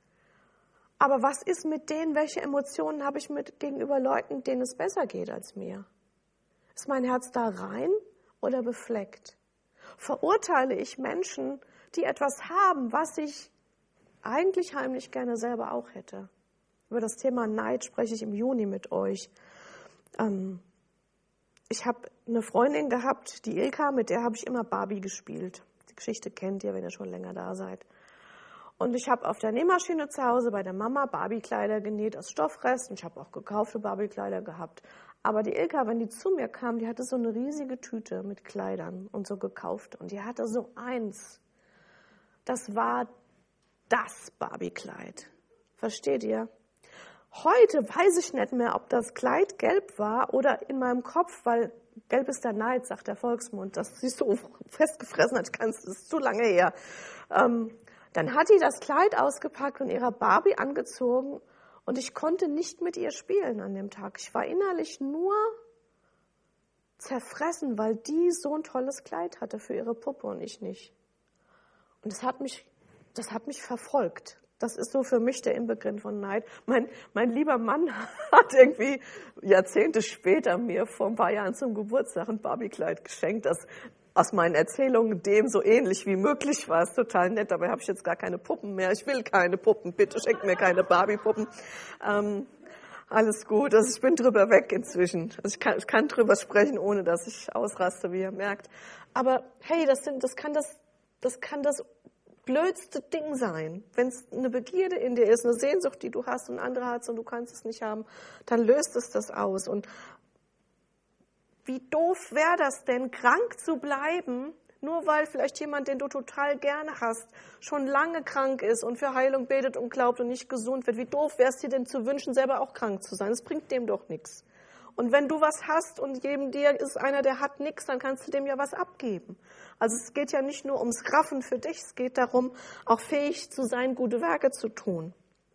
Aber was ist mit denen, welche Emotionen habe ich mit gegenüber Leuten, denen es besser geht als mir? Ist mein Herz da rein oder befleckt? Verurteile ich Menschen, die etwas haben, was ich eigentlich heimlich gerne selber auch hätte? Über das Thema Neid spreche ich im Juni mit euch. Ähm, ich habe eine Freundin gehabt, die Ilka, mit der habe ich immer Barbie gespielt. Die Geschichte kennt ihr, wenn ihr schon länger da seid. Und ich habe auf der Nähmaschine zu Hause bei der Mama Barbie-Kleider genäht aus Stoffresten. Ich habe auch gekaufte Barbie-Kleider gehabt. Aber die Ilka, wenn die zu mir kam, die hatte so eine riesige Tüte mit Kleidern und so gekauft. Und die hatte so eins. Das war das Barbie-Kleid. Versteht ihr? Heute weiß ich nicht mehr, ob das Kleid gelb war oder in meinem Kopf, weil gelb ist der Neid, sagt der Volksmund. Das siehst du festgefressen, das ist zu lange her. Ähm, Dann hat die das Kleid ausgepackt und ihrer Barbie angezogen und ich konnte nicht mit ihr spielen an dem Tag. Ich war innerlich nur zerfressen, weil die so ein tolles Kleid hatte für ihre Puppe und ich nicht. Und das hat mich, das hat mich verfolgt. Das ist so für mich der Inbegriff von Neid. Mein, mein lieber Mann hat irgendwie Jahrzehnte später mir vor ein paar Jahren zum Geburtstag ein Barbie-Kleid geschenkt, das aus meinen Erzählungen dem so ähnlich wie möglich war. Es total nett, dabei habe ich jetzt gar keine Puppen mehr. Ich will keine Puppen, bitte schenkt mir keine Barbie-Puppen. Ähm, alles gut, also ich bin drüber weg inzwischen. Also ich kann, ich kann drüber sprechen, ohne dass ich ausraste, wie ihr merkt. Aber hey, das, sind, das, kann, das, das kann das blödste Ding sein. Wenn es eine Begierde in dir ist, eine Sehnsucht, die du hast und andere hast und du kannst es nicht haben, dann löst es das aus. Und wie doof wäre das denn, krank zu bleiben, nur weil vielleicht jemand, den du total gerne hast, schon lange krank ist und für Heilung betet und glaubt und nicht gesund wird. Wie doof wäre es dir denn zu wünschen, selber auch krank zu sein? Das bringt dem doch nichts. Und wenn du was hast und jedem dir ist einer, der hat nichts, dann kannst du dem ja was abgeben. Also es geht ja nicht nur ums Raffen für dich, es geht darum, auch fähig zu sein, gute Werke zu tun.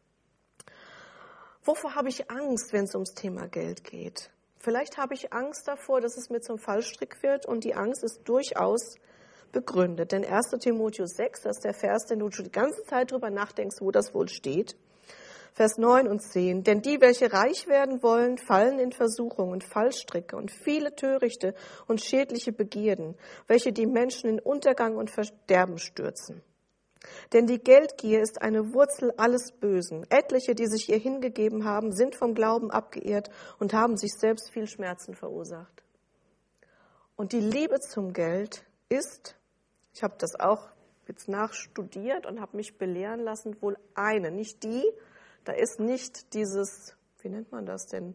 Wovor habe ich Angst, wenn es ums Thema Geld geht? Vielleicht habe ich Angst davor, dass es mir zum Fallstrick wird und die Angst ist durchaus begründet. Denn erster Timotheus sechs, das ist der Vers, den du schon die ganze Zeit drüber nachdenkst, wo das wohl steht. Vers neun und zehn. Denn die, welche reich werden wollen, fallen in Versuchungen, Fallstricke und viele törichte und schädliche Begierden, welche die Menschen in Untergang und Verderben stürzen. Denn die Geldgier ist eine Wurzel alles Bösen. Etliche, die sich ihr hingegeben haben, sind vom Glauben abgeirrt und haben sich selbst viel Schmerzen verursacht. Und die Liebe zum Geld ist, ich habe das auch jetzt nachstudiert und habe mich belehren lassen, wohl eine, nicht die, da ist nicht dieses, wie nennt man das denn?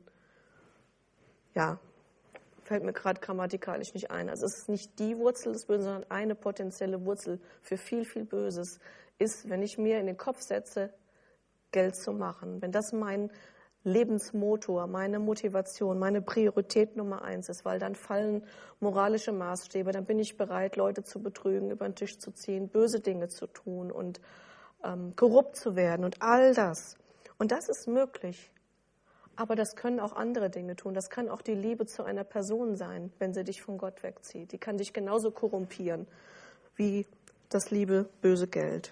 Ja, fällt mir gerade grammatikalisch nicht ein. Also es ist nicht die Wurzel des Bösen, sondern eine potenzielle Wurzel für viel, viel Böses ist, wenn ich mir in den Kopf setze, Geld zu machen. Wenn das mein Lebensmotor, meine Motivation, meine Priorität Nummer eins ist, weil dann fallen moralische Maßstäbe, dann bin ich bereit, Leute zu betrügen, über den Tisch zu ziehen, böse Dinge zu tun und ähm, korrupt zu werden und all das. Und das ist möglich. Aber das können auch andere Dinge tun. Das kann auch die Liebe zu einer Person sein, wenn sie dich von Gott wegzieht. Die kann dich genauso korrumpieren wie das liebe, böse Geld.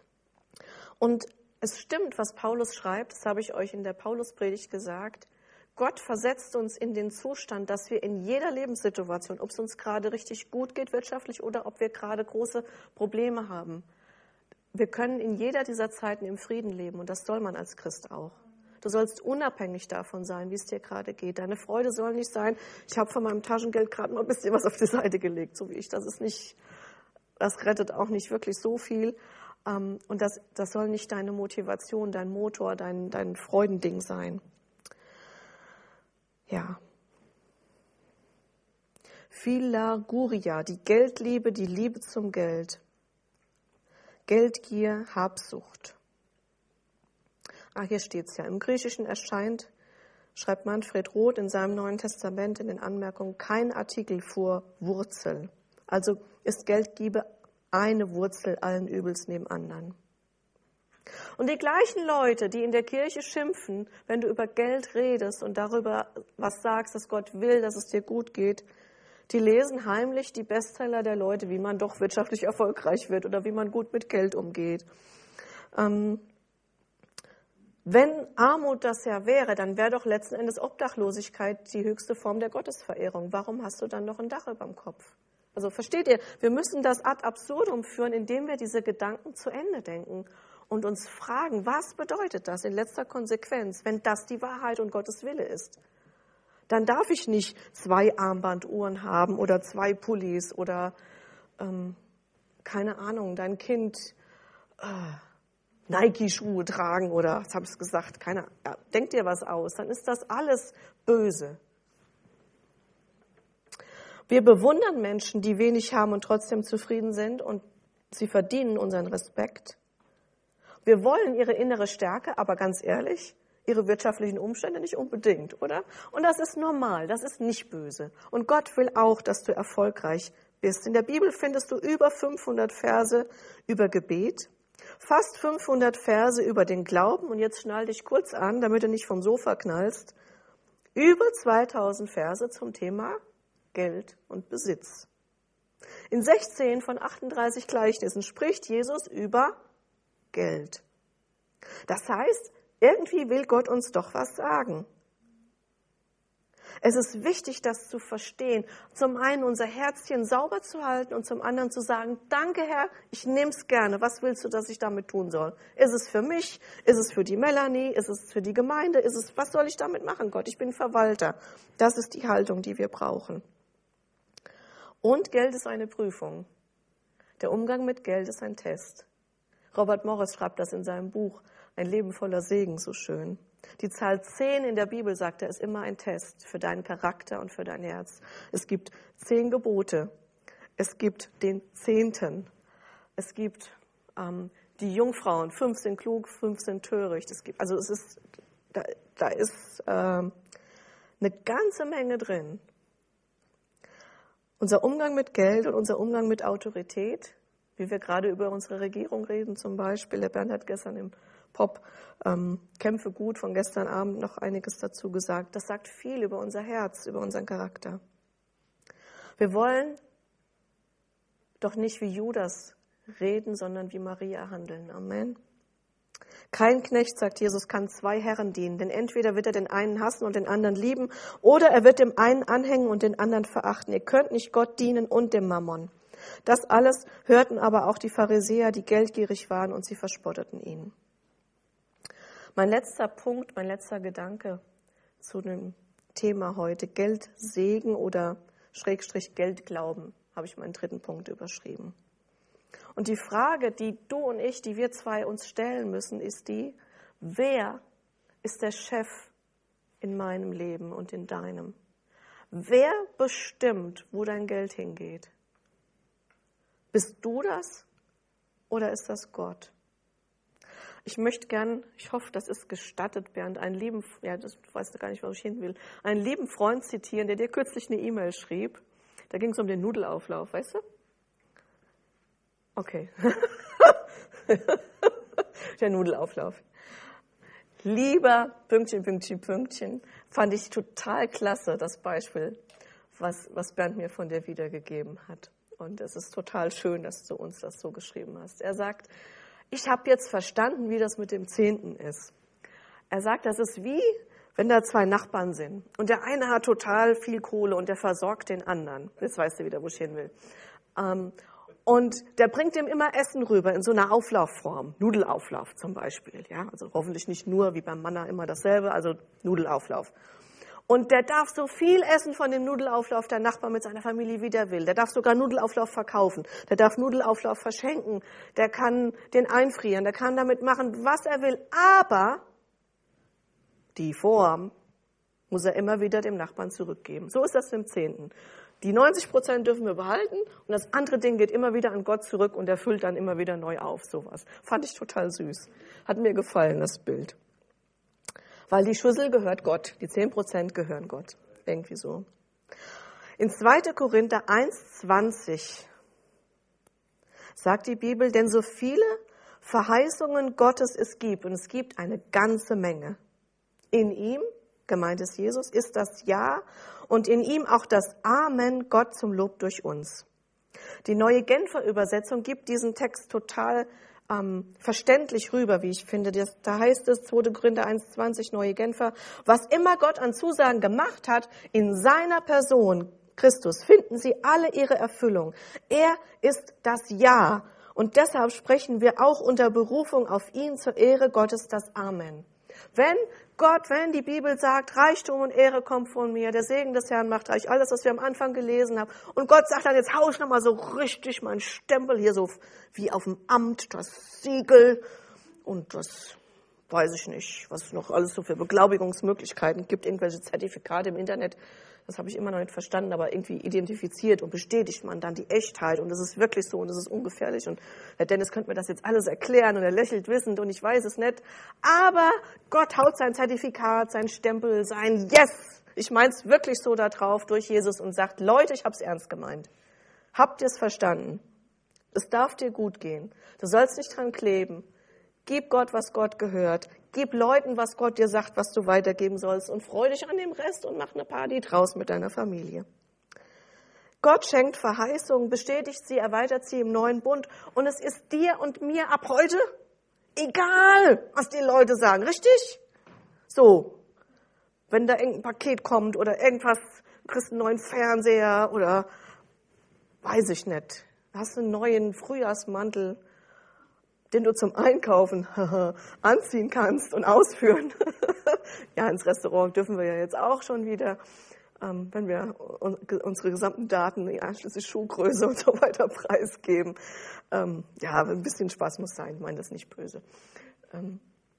Und es stimmt, was Paulus schreibt, das habe ich euch in der Pauluspredigt gesagt. Gott versetzt uns in den Zustand, dass wir in jeder Lebenssituation, ob es uns gerade richtig gut geht wirtschaftlich oder ob wir gerade große Probleme haben, wir können in jeder dieser Zeiten im Frieden leben und das soll man als Christ auch. Du sollst unabhängig davon sein, wie es dir gerade geht. Deine Freude soll nicht sein, ich habe von meinem Taschengeld gerade mal ein bisschen was auf die Seite gelegt, so wie ich. Das ist nicht, das rettet auch nicht wirklich so viel. Und das, das soll nicht deine Motivation, dein Motor, dein, dein Freudending sein. Ja. Philarguria, die Geldliebe, die Liebe zum Geld. Geldgier, Habsucht. Ah, hier steht es ja. Im Griechischen erscheint, schreibt Manfred Roth in seinem Neuen Testament in den Anmerkungen, kein Artikel vor Wurzel. Also ist Geldgiebe eine Wurzel allen Übels neben anderen. Und die gleichen Leute, die in der Kirche schimpfen, wenn du über Geld redest und darüber was sagst, dass Gott will, dass es dir gut geht, die lesen heimlich die Bestseller der Leute, wie man doch wirtschaftlich erfolgreich wird oder wie man gut mit Geld umgeht. Ähm, wenn Armut das ja wäre, dann wäre doch letzten Endes Obdachlosigkeit die höchste Form der Gottesverehrung. Warum hast du dann noch ein Dach über dem Kopf? Also versteht ihr, wir müssen das ad absurdum führen, indem wir diese Gedanken zu Ende denken und uns fragen, was bedeutet das in letzter Konsequenz, wenn das die Wahrheit und Gottes Wille ist? Dann darf ich nicht zwei Armbanduhren haben oder zwei Pullis oder, ähm, keine Ahnung, dein Kind äh, Nike-Schuhe tragen oder, was habe ich gesagt, keine, ja, denk dir was aus, dann ist das alles böse. Wir bewundern Menschen, die wenig haben und trotzdem zufrieden sind und sie verdienen unseren Respekt. Wir wollen ihre innere Stärke, aber ganz ehrlich, ihre wirtschaftlichen Umstände nicht unbedingt, oder? Und das ist normal, das ist nicht böse. Und Gott will auch, dass du erfolgreich bist. In der Bibel findest du über fünfhundert Verse über Gebet, fast fünfhundert Verse über den Glauben. Und jetzt schnall dich kurz an, damit du nicht vom Sofa knallst. Über zweitausend Verse zum Thema Geld und Besitz. In sechzehn von achtunddreißig Gleichnissen spricht Jesus über Geld. Das heißt, irgendwie will Gott uns doch was sagen. Es ist wichtig, das zu verstehen. Zum einen unser Herzchen sauber zu halten und zum anderen zu sagen, danke Herr, ich nehme es gerne. Was willst du, dass ich damit tun soll? Ist es für mich? Ist es für die Melanie? Ist es für die Gemeinde? Ist es, was soll ich damit machen, Gott? Ich bin Verwalter. Das ist die Haltung, die wir brauchen. Und Geld ist eine Prüfung. Der Umgang mit Geld ist ein Test. Robert Morris schreibt das in seinem Buch Ein Leben voller Segen so schön. Die Zahl zehn in der Bibel, sagt er, ist immer ein Test für deinen Charakter und für dein Herz. Es gibt zehn Gebote. Es gibt den Zehnten. Es gibt ähm, die Jungfrauen. Fünf sind klug, fünf sind töricht. Es gibt, also es ist, da, da ist äh, eine ganze Menge drin. Unser Umgang mit Geld und unser Umgang mit Autorität, wie wir gerade über unsere Regierung reden zum Beispiel. Der Bernd hat gestern im Pop ähm, Kämpfe gut von gestern Abend noch einiges dazu gesagt. Das sagt viel über unser Herz, über unseren Charakter. Wir wollen doch nicht wie Judas reden, sondern wie Maria handeln. Amen. Kein Knecht, sagt Jesus, kann zwei Herren dienen, denn entweder wird er den einen hassen und den anderen lieben, oder er wird dem einen anhängen und den anderen verachten. Ihr könnt nicht Gott dienen und dem Mammon. Das alles hörten aber auch die Pharisäer, die geldgierig waren, und sie verspotteten ihn. Mein letzter Punkt, mein letzter Gedanke zu dem Thema heute, Geldsegen oder Schrägstrich Geldglauben, habe ich meinen dritten Punkt überschrieben. Und die Frage, die du und ich, die wir zwei uns stellen müssen, ist die, wer ist der Chef in meinem Leben und in deinem? Wer bestimmt, wo dein Geld hingeht? Bist du das oder ist das Gott? Ich möchte gern, ich hoffe, das ist gestattet, Bernd, einen lieben, ja, das weiß gar nicht, wo ich hin will, einen lieben Freund zitieren, der dir kürzlich eine E-Mail schrieb. Da ging es um den Nudelauflauf, weißt du? Okay. Der Nudelauflauf. Lieber Pünktchen, Pünktchen, Pünktchen, fand ich total klasse, das Beispiel, was, was Bernd mir von dir wiedergegeben hat. Und es ist total schön, dass du uns das so geschrieben hast. Er sagt, ich habe jetzt verstanden, wie das mit dem Zehnten ist. Er sagt, das ist wie, wenn da zwei Nachbarn sind und der eine hat total viel Kohle und der versorgt den anderen. Jetzt weißt du wieder, wo ich hin will. Ähm, Und der bringt ihm immer Essen rüber in so einer Auflaufform, Nudelauflauf zum Beispiel. Ja, also hoffentlich nicht nur wie beim Manna immer dasselbe, also Nudelauflauf. Und der darf so viel essen von dem Nudelauflauf der Nachbar mit seiner Familie, wie der will. Der darf sogar Nudelauflauf verkaufen. Der darf Nudelauflauf verschenken. Der kann den einfrieren. Der kann damit machen, was er will. Aber die Form muss er immer wieder dem Nachbarn zurückgeben. So ist das im Zehnten. Die neunzig Prozent dürfen wir behalten und das andere Ding geht immer wieder an Gott zurück und er füllt dann immer wieder neu auf. Sowas. Fand ich total süß. Hat mir gefallen, das Bild. Weil die Schüssel gehört Gott. Die zehn Prozent gehören Gott. Irgendwie so. In zweiter Korinther eins zwanzig sagt die Bibel, denn so viele Verheißungen Gottes es gibt, und es gibt eine ganze Menge. In ihm, gemeint ist Jesus, ist das Ja und in ihm auch das Amen, Gott zum Lob durch uns. Die neue Genfer Übersetzung gibt diesen Text total ähm, verständlich rüber, wie ich finde. Das, da heißt es, zweiter Korinther eins zwanzig, neue Genfer, was immer Gott an Zusagen gemacht hat, in seiner Person, Christus, finden sie alle ihre Erfüllung. Er ist das Ja. Und deshalb sprechen wir auch unter Berufung auf ihn zur Ehre Gottes das Amen. Wenn Gott, wenn die Bibel sagt, Reichtum und Ehre kommt von mir, der Segen des Herrn macht reich, alles, was wir am Anfang gelesen haben, und Gott sagt dann, jetzt hau ich nochmal so richtig meinen Stempel hier so wie auf dem Amt, das Siegel und das weiß ich nicht, was es noch alles so für Beglaubigungsmöglichkeiten gibt, irgendwelche Zertifikate im Internet. Das habe ich immer noch nicht verstanden, aber irgendwie identifiziert und bestätigt man dann die Echtheit und das ist wirklich so und das ist ungefährlich und Herr Dennis könnte mir das jetzt alles erklären und er lächelt wissend und ich weiß es nicht, aber Gott haut sein Zertifikat, sein Stempel, sein Yes, ich meine es wirklich so da drauf durch Jesus und sagt, Leute, ich habe es ernst gemeint. Habt ihr es verstanden? Es darf dir gut gehen. Du sollst nicht dran kleben. Gib Gott, was Gott gehört. Gib Leuten, was Gott dir sagt, was du weitergeben sollst und freu dich an dem Rest und mach eine Party draus mit deiner Familie. Gott schenkt Verheißungen, bestätigt sie, erweitert sie im neuen Bund und es ist dir und mir ab heute egal, was die Leute sagen, richtig? So, wenn da irgendein Paket kommt oder irgendwas, du kriegst einen neuen Fernseher oder weiß ich nicht, hast einen neuen Frühjahrsmantel, den du zum Einkaufen anziehen kannst und ausführen. Ja, ins Restaurant dürfen wir ja jetzt auch schon wieder, ähm, wenn wir unsere gesamten Daten, einschließlich Schuhgröße und so weiter, preisgeben. Ähm, ja, ein bisschen Spaß muss sein, ich meine das nicht böse. Ähm,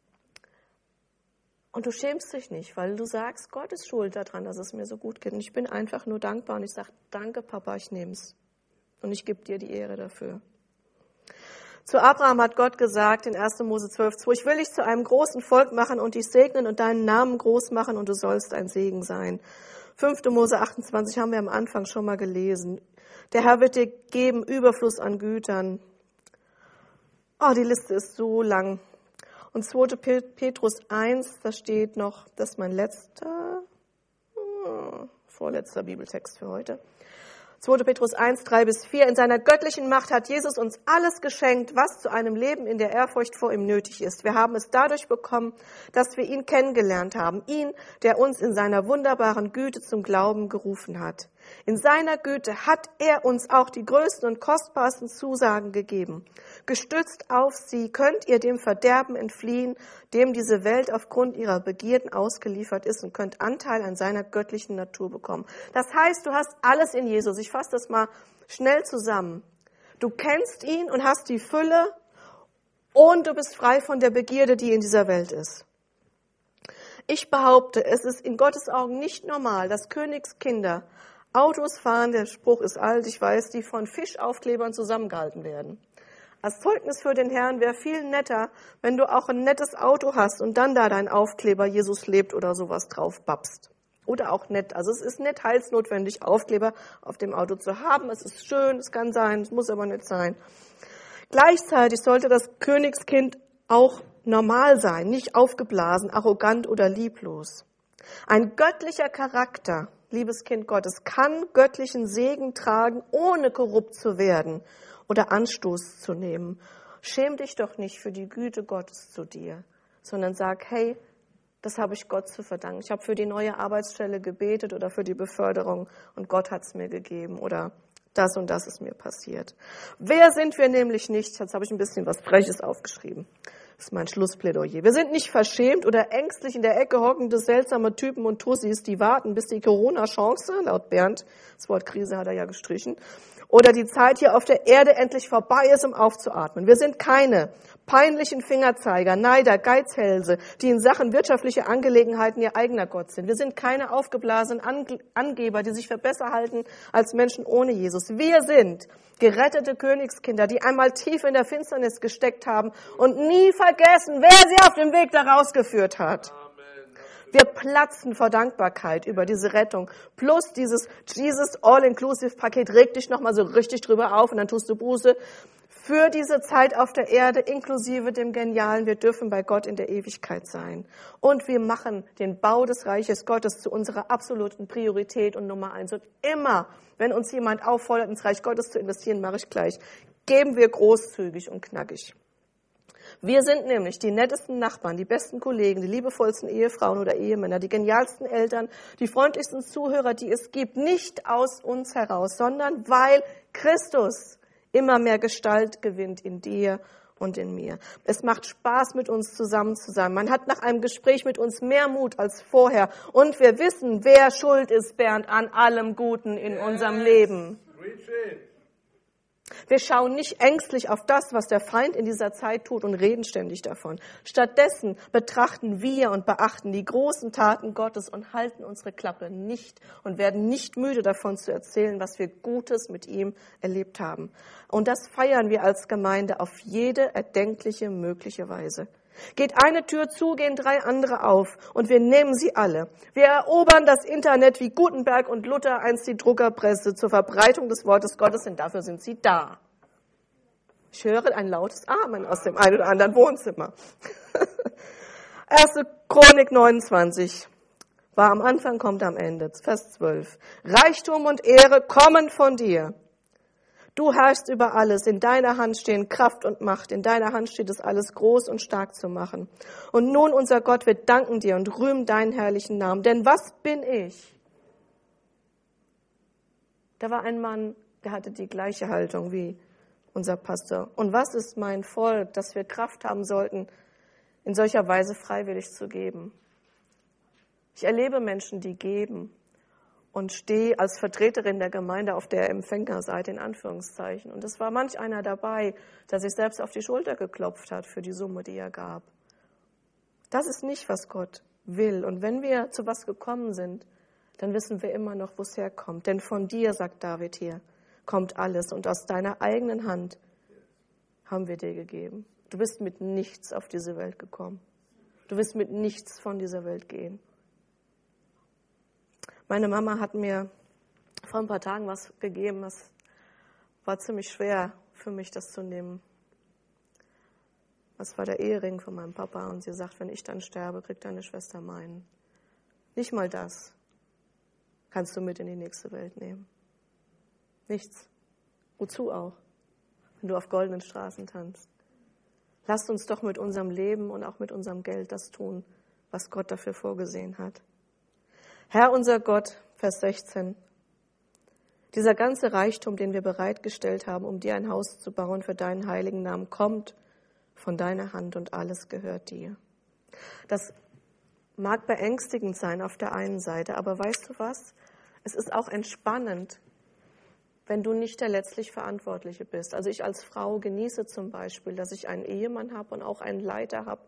und du schämst dich nicht, weil du sagst, Gott ist schuld daran, dass es mir so gut geht. Und ich bin einfach nur dankbar und ich sage, danke Papa, ich nehme es. Und ich gebe dir die Ehre dafür. Zu Abraham hat Gott gesagt in erster Mose zwölf zwei, ich will dich zu einem großen Volk machen und dich segnen und deinen Namen groß machen und du sollst ein Segen sein. fünfter Mose achtundzwanzig haben wir am Anfang schon mal gelesen. Der Herr wird dir geben Überfluss an Gütern. Oh, die Liste ist so lang. Und zweiter Petrus eins, da steht noch, das ist mein letzter, oh, vorletzter Bibeltext für heute. zweiter Petrus eins, drei bis vier. In seiner göttlichen Macht hat Jesus uns alles geschenkt, was zu einem Leben in der Ehrfurcht vor ihm nötig ist. Wir haben es dadurch bekommen, dass wir ihn kennengelernt haben. Ihn, der uns in seiner wunderbaren Güte zum Glauben gerufen hat. In seiner Güte hat er uns auch die größten und kostbarsten Zusagen gegeben. Gestützt auf sie könnt ihr dem Verderben entfliehen, dem diese Welt aufgrund ihrer Begierden ausgeliefert ist und könnt Anteil an seiner göttlichen Natur bekommen. Das heißt, du hast alles in Jesus. Ich fasse das mal schnell zusammen. Du kennst ihn und hast die Fülle und du bist frei von der Begierde, die in dieser Welt ist. Ich behaupte, es ist in Gottes Augen nicht normal, dass Königskinder Autos fahren, der Spruch ist alt, ich weiß, die von Fischaufklebern zusammengehalten werden. Als Zeugnis für den Herrn wäre viel netter, wenn du auch ein nettes Auto hast und dann da dein Aufkleber Jesus lebt oder sowas drauf babst. Oder auch nett. Also es ist nicht heilsnotwendig, Aufkleber auf dem Auto zu haben. Es ist schön, es kann sein, es muss aber nicht sein. Gleichzeitig sollte das Königskind auch normal sein, nicht aufgeblasen, arrogant oder lieblos. Ein göttlicher Charakter, liebes Kind Gottes, kann göttlichen Segen tragen, ohne korrupt zu werden oder Anstoß zu nehmen. Schäm dich doch nicht für die Güte Gottes zu dir, sondern sag, hey, das habe ich Gott zu verdanken. Ich habe für die neue Arbeitsstelle gebetet oder für die Beförderung und Gott hat es mir gegeben oder das und das ist mir passiert. Wer sind wir nämlich nicht? Jetzt habe ich ein bisschen was Freches aufgeschrieben. Das ist mein Schlussplädoyer. Wir sind nicht verschämt oder ängstlich in der Ecke hockende seltsame Typen und Tussis, die warten, bis die Corona-Chance, laut Bernd, das Wort Krise hat er ja gestrichen, oder die Zeit hier auf der Erde endlich vorbei ist, um aufzuatmen. Wir sind keine peinlichen Fingerzeiger, Neider, Geizhälse, die in Sachen wirtschaftliche Angelegenheiten ihr eigener Gott sind. Wir sind keine aufgeblasenen Angeber, die sich für besser halten als Menschen ohne Jesus. Wir sind gerettete Königskinder, die einmal tief in der Finsternis gesteckt haben und nie vergessen, wer sie auf dem Weg da rausgeführt hat. Wir platzen vor Dankbarkeit über diese Rettung. Plus dieses Jesus All-Inclusive-Paket regt dich nochmal so richtig drüber auf und dann tust du Buße. für diese Zeit auf der Erde, inklusive dem Genialen. Wir dürfen bei Gott in der Ewigkeit sein. Und wir machen den Bau des Reiches Gottes zu unserer absoluten Priorität und Nummer eins. Und immer, wenn uns jemand auffordert, ins Reich Gottes zu investieren, mache ich gleich, geben wir großzügig und knackig. Wir sind nämlich die nettesten Nachbarn, die besten Kollegen, die liebevollsten Ehefrauen oder Ehemänner, die genialsten Eltern, die freundlichsten Zuhörer, die es gibt, nicht aus uns heraus, sondern weil Christus immer mehr Gestalt gewinnt in dir und in mir. Es macht Spaß, mit uns zusammen zu sein. Man hat nach einem Gespräch mit uns mehr Mut als vorher. Und wir wissen, wer schuld ist, Bernd, an allem Guten in unserem Leben. Wir schauen nicht ängstlich auf das, was der Feind in dieser Zeit tut und reden ständig davon. Stattdessen betrachten wir und beachten die großen Taten Gottes und halten unsere Klappe nicht und werden nicht müde davon zu erzählen, was wir Gutes mit ihm erlebt haben. Und das feiern wir als Gemeinde auf jede erdenkliche, mögliche Weise. Geht eine Tür zu, gehen drei andere auf und wir nehmen sie alle. Wir erobern das Internet wie Gutenberg und Luther einst die Druckerpresse zur Verbreitung des Wortes Gottes, denn dafür sind sie da. Ich höre ein lautes Amen aus dem einen oder anderen Wohnzimmer. erste Chronik neunundzwanzig war am Anfang, kommt am Ende, Vers zwölf. Reichtum und Ehre kommen von dir. Du herrschst über alles, in deiner Hand stehen Kraft und Macht, in deiner Hand steht es alles groß und stark zu machen. Und nun, unser Gott, wir danken dir und rühmen deinen herrlichen Namen, denn was bin ich? Da war ein Mann, der hatte die gleiche Haltung wie unser Pastor. Und was ist mein Volk, dass wir Kraft haben sollten, in solcher Weise freiwillig zu geben? Ich erlebe Menschen, die geben. Und stehe als Vertreterin der Gemeinde auf der Empfängerseite in Anführungszeichen. Und es war manch einer dabei, der sich selbst auf die Schulter geklopft hat für die Summe, die er gab. Das ist nicht, was Gott will. Und wenn wir zu was gekommen sind, dann wissen wir immer noch, wo es herkommt. Denn von dir, sagt David hier, kommt alles. Und aus deiner eigenen Hand haben wir dir gegeben. Du bist mit nichts auf diese Welt gekommen. Du wirst mit nichts von dieser Welt gehen. Meine Mama hat mir vor ein paar Tagen was gegeben. Es war ziemlich schwer für mich, das zu nehmen. Das war der Ehering von meinem Papa. Und sie sagt, wenn ich dann sterbe, kriegt deine Schwester meinen. Nicht mal das kannst du mit in die nächste Welt nehmen. Nichts. Wozu auch, wenn du auf goldenen Straßen tanzt? Lasst uns doch mit unserem Leben und auch mit unserem Geld das tun, was Gott dafür vorgesehen hat. Herr unser Gott, Vers sechzehn, dieser ganze Reichtum, den wir bereitgestellt haben, um dir ein Haus zu bauen für deinen heiligen Namen, kommt von deiner Hand und alles gehört dir. Das mag beängstigend sein auf der einen Seite, aber weißt du was? Es ist auch entspannend, wenn du nicht der letztlich Verantwortliche bist. Also ich als Frau genieße zum Beispiel, dass ich einen Ehemann habe und auch einen Leiter habe.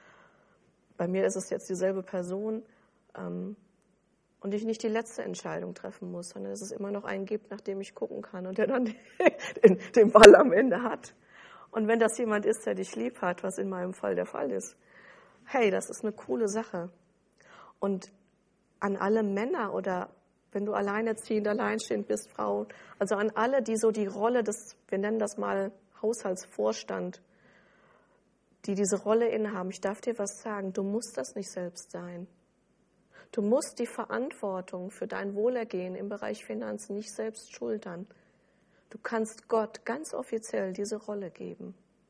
Bei mir ist es jetzt dieselbe Person, ähm, und ich nicht die letzte Entscheidung treffen muss, sondern dass es immer noch einen gibt, nach dem ich gucken kann und der dann den, den Ball am Ende hat. Und wenn das jemand ist, der dich lieb hat, was in meinem Fall der Fall ist, hey, das ist eine coole Sache. Und an alle Männer oder wenn du alleinerziehend, alleinstehend bist, Frau, also an alle, die so die Rolle des, wir nennen das mal Haushaltsvorstand, die diese Rolle innehaben, ich darf dir was sagen, du musst das nicht selbst sein. Du musst die Verantwortung für dein Wohlergehen im Bereich Finanzen nicht selbst schultern. Du kannst Gott ganz offiziell diese Rolle geben.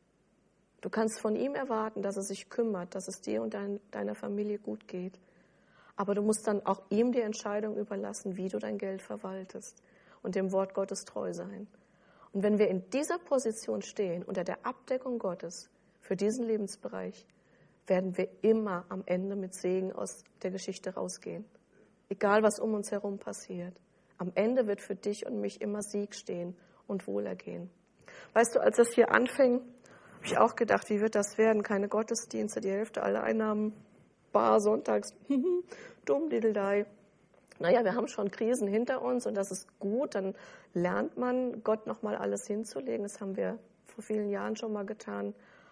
Du kannst von ihm erwarten, dass er sich kümmert, dass es dir und dein, deiner Familie gut geht. Aber du musst dann auch ihm die Entscheidung überlassen, wie du dein Geld verwaltest und dem Wort Gottes treu sein. Und wenn wir in dieser Position stehen, unter der Abdeckung Gottes für diesen Lebensbereich, werden wir immer am Ende mit Segen aus der Geschichte rausgehen. Egal, was um uns herum passiert. Am Ende wird für dich und mich immer Sieg stehen und Wohlergehen. Weißt du, als das hier anfing, habe ich auch gedacht, wie wird das werden? Keine Gottesdienste, die Hälfte aller Einnahmen, bar, sonntags, dumm, dideldei. Naja, wir haben schon Krisen hinter uns und das ist gut. Dann lernt man, Gott nochmal alles hinzulegen. Das haben wir vor vielen Jahren schon mal getan.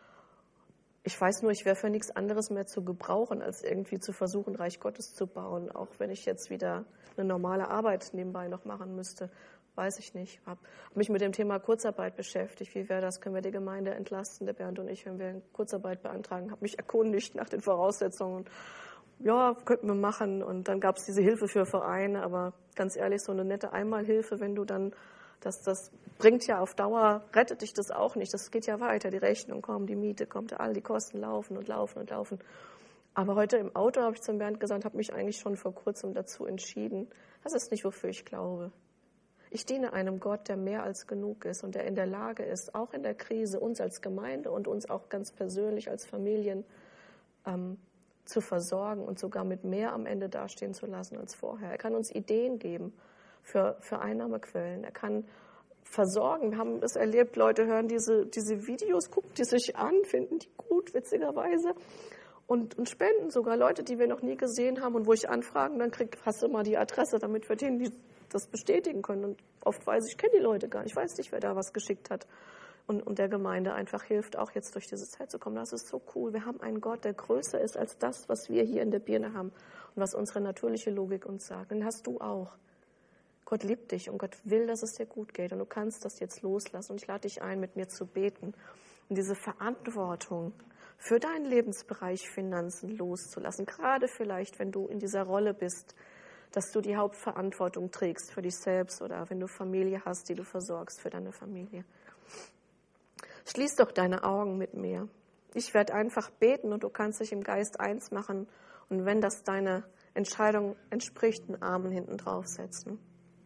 Ich weiß nur, ich wäre für nichts anderes mehr zu gebrauchen, als irgendwie zu versuchen, Reich Gottes zu bauen, auch wenn ich jetzt wieder eine normale Arbeit nebenbei noch machen müsste. weiß ich nicht. Habe hab mich mit dem Thema Kurzarbeit beschäftigt. Wie wäre das? Können wir die Gemeinde entlasten, der Bernd und ich, wenn wir Kurzarbeit beantragen? Habe mich erkundigt nach den Voraussetzungen. Ja, könnten wir machen. Und dann gab es diese Hilfe für Vereine. Aber ganz ehrlich, so eine nette Einmalhilfe, wenn du dann, das, das bringt ja auf Dauer, rettet dich das auch nicht. Das geht ja weiter. Die Rechnung kommt, die Miete kommt, all die Kosten laufen und laufen und laufen. Aber heute im Auto habe ich zum Bernd gesagt, habe mich eigentlich schon vor kurzem dazu entschieden. Das ist nicht, wofür ich glaube. Ich diene einem Gott, der mehr als genug ist und der in der Lage ist, auch in der Krise uns als Gemeinde und uns auch ganz persönlich als Familien ähm, zu versorgen und sogar mit mehr am Ende dastehen zu lassen als vorher. Er kann uns Ideen geben für, für Einnahmequellen. Er kann versorgen. Wir haben es erlebt, Leute hören diese, diese Videos, gucken die sich an, finden die gut, witzigerweise. Und, und spenden sogar Leute, die wir noch nie gesehen haben und wo ich anfragen, dann krieg, hast du mal die Adresse, damit wir denen die, das bestätigen können. Und oft weiß ich, ich kenne die Leute gar nicht, ich weiß nicht, wer da was geschickt hat. Und, und der Gemeinde einfach hilft, auch jetzt durch diese Zeit zu kommen. Das ist so cool. Wir haben einen Gott, der größer ist als das, was wir hier in der Birne haben und was unsere natürliche Logik uns sagt. Den hast du auch. Gott liebt dich und Gott will, dass es dir gut geht. Und du kannst das jetzt loslassen. Und ich lade dich ein, mit mir zu beten und diese Verantwortung für deinen Lebensbereich Finanzen loszulassen. Gerade vielleicht, wenn du in dieser Rolle bist, dass du die Hauptverantwortung trägst für dich selbst oder wenn du Familie hast, die du versorgst für deine Familie. Schließ doch deine Augen mit mir. Ich werde einfach beten und du kannst dich im Geist eins machen und wenn das deiner Entscheidung entspricht, einen Amen hinten draufsetzen.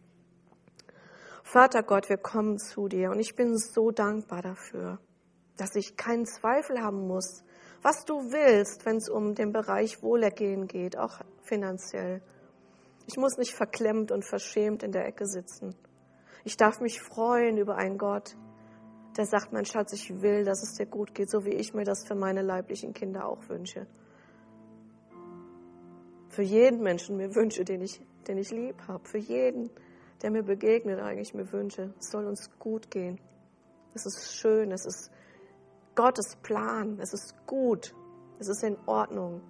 Vater Gott, wir kommen zu dir und ich bin so dankbar dafür, dass ich keinen Zweifel haben muss, was du willst, wenn es um den Bereich Wohlergehen geht, auch finanziell. Ich muss nicht verklemmt und verschämt in der Ecke sitzen. Ich darf mich freuen über einen Gott, der sagt, mein Schatz, ich will, dass es dir gut geht, so wie ich mir das für meine leiblichen Kinder auch wünsche. Für jeden Menschen mir wünsche, den ich, den ich lieb habe. Für jeden, der mir begegnet, eigentlich mir wünsche. Es soll uns gut gehen. Es ist schön, es ist Gottes Plan, es ist gut, es ist in Ordnung.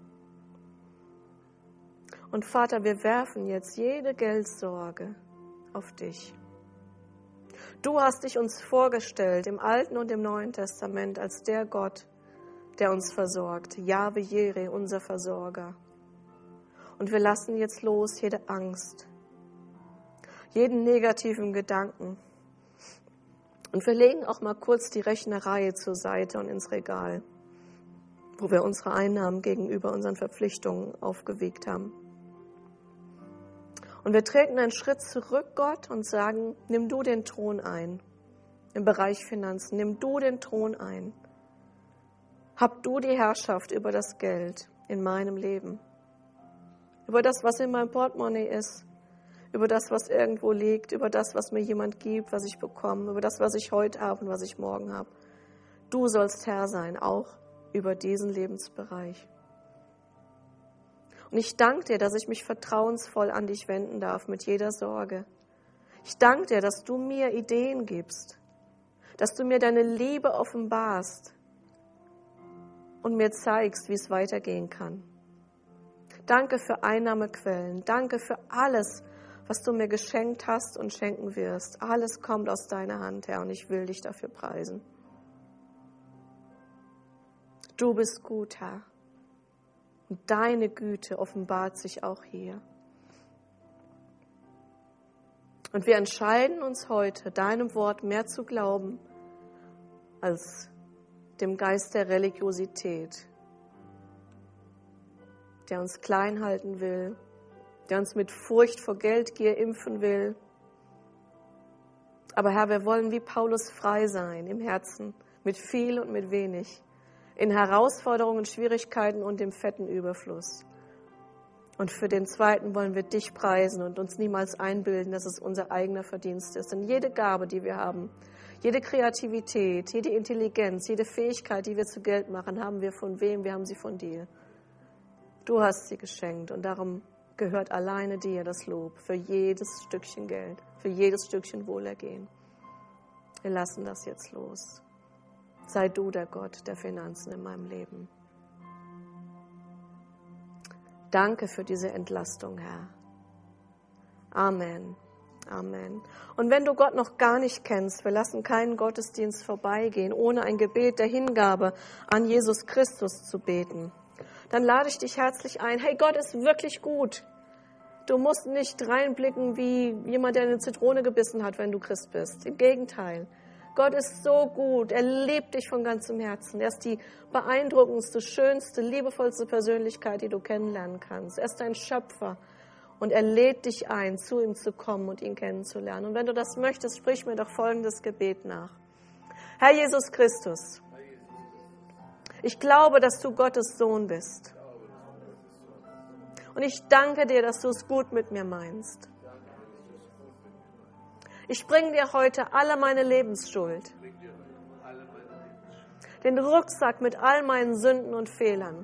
Und Vater, wir werfen jetzt jede Geldsorge auf dich. Du hast dich uns vorgestellt im Alten und im Neuen Testament als der Gott, der uns versorgt. Jahwe Jireh, unser Versorger. Und wir lassen jetzt los jede Angst, jeden negativen Gedanken. Und wir legen auch mal kurz die Rechnerei zur Seite und ins Regal, wo wir unsere Einnahmen gegenüber unseren Verpflichtungen aufgewiegt haben. Und wir treten einen Schritt zurück, Gott, und sagen, nimm du den Thron ein im Bereich Finanzen. Nimm du den Thron ein. Hab du die Herrschaft über das Geld in meinem Leben. Über das, was in meinem Portemonnaie ist. Über das, was irgendwo liegt. Über das, was mir jemand gibt, was ich bekomme. Über das, was ich heute habe und was ich morgen habe. Du sollst Herr sein, auch über diesen Lebensbereich. Und ich danke dir, dass ich mich vertrauensvoll an dich wenden darf mit jeder Sorge. Ich danke dir, dass du mir Ideen gibst, dass du mir deine Liebe offenbarst und mir zeigst, wie es weitergehen kann. Danke für Einnahmequellen, danke für alles, was du mir geschenkt hast und schenken wirst. Alles kommt aus deiner Hand, Herr, und ich will dich dafür preisen. Du bist gut, Herr. Und deine Güte offenbart sich auch hier. Und wir entscheiden uns heute, deinem Wort mehr zu glauben, als dem Geist der Religiosität, der uns klein halten will, der uns mit Furcht vor Geldgier impfen will. Aber Herr, wir wollen wie Paulus frei sein im Herzen, mit viel und mit wenig. In Herausforderungen, Schwierigkeiten und dem fetten Überfluss. Und für den zweiten wollen wir dich preisen und uns niemals einbilden, dass es unser eigener Verdienst ist. Denn jede Gabe, die wir haben, jede Kreativität, jede Intelligenz, jede Fähigkeit, die wir zu Geld machen, haben wir von wem? Wir haben sie von dir. Du hast sie geschenkt und darum gehört alleine dir das Lob für jedes Stückchen Geld, für jedes Stückchen Wohlergehen. Wir lassen das jetzt los. Sei du der Gott der Finanzen in meinem Leben. Danke für diese Entlastung, Herr. Amen. Amen. Und wenn du Gott noch gar nicht kennst, wir lassen keinen Gottesdienst vorbeigehen, ohne ein Gebet der Hingabe an Jesus Christus zu beten, dann lade ich dich herzlich ein. Hey, Gott ist wirklich gut. Du musst nicht reinblicken wie jemand, der eine Zitrone gebissen hat, wenn du Christ bist. Im Gegenteil. Gott ist so gut. Er liebt dich von ganzem Herzen. Er ist die beeindruckendste, schönste, liebevollste Persönlichkeit, die du kennenlernen kannst. Er ist dein Schöpfer. Und er lädt dich ein, zu ihm zu kommen und ihn kennenzulernen. Und wenn du das möchtest, sprich mir doch folgendes Gebet nach. Herr Jesus Christus, ich glaube, dass du Gottes Sohn bist. Und ich danke dir, dass du es gut mit mir meinst. Ich bringe dir heute alle meine Lebensschuld, den Rucksack mit all meinen Sünden und Fehlern,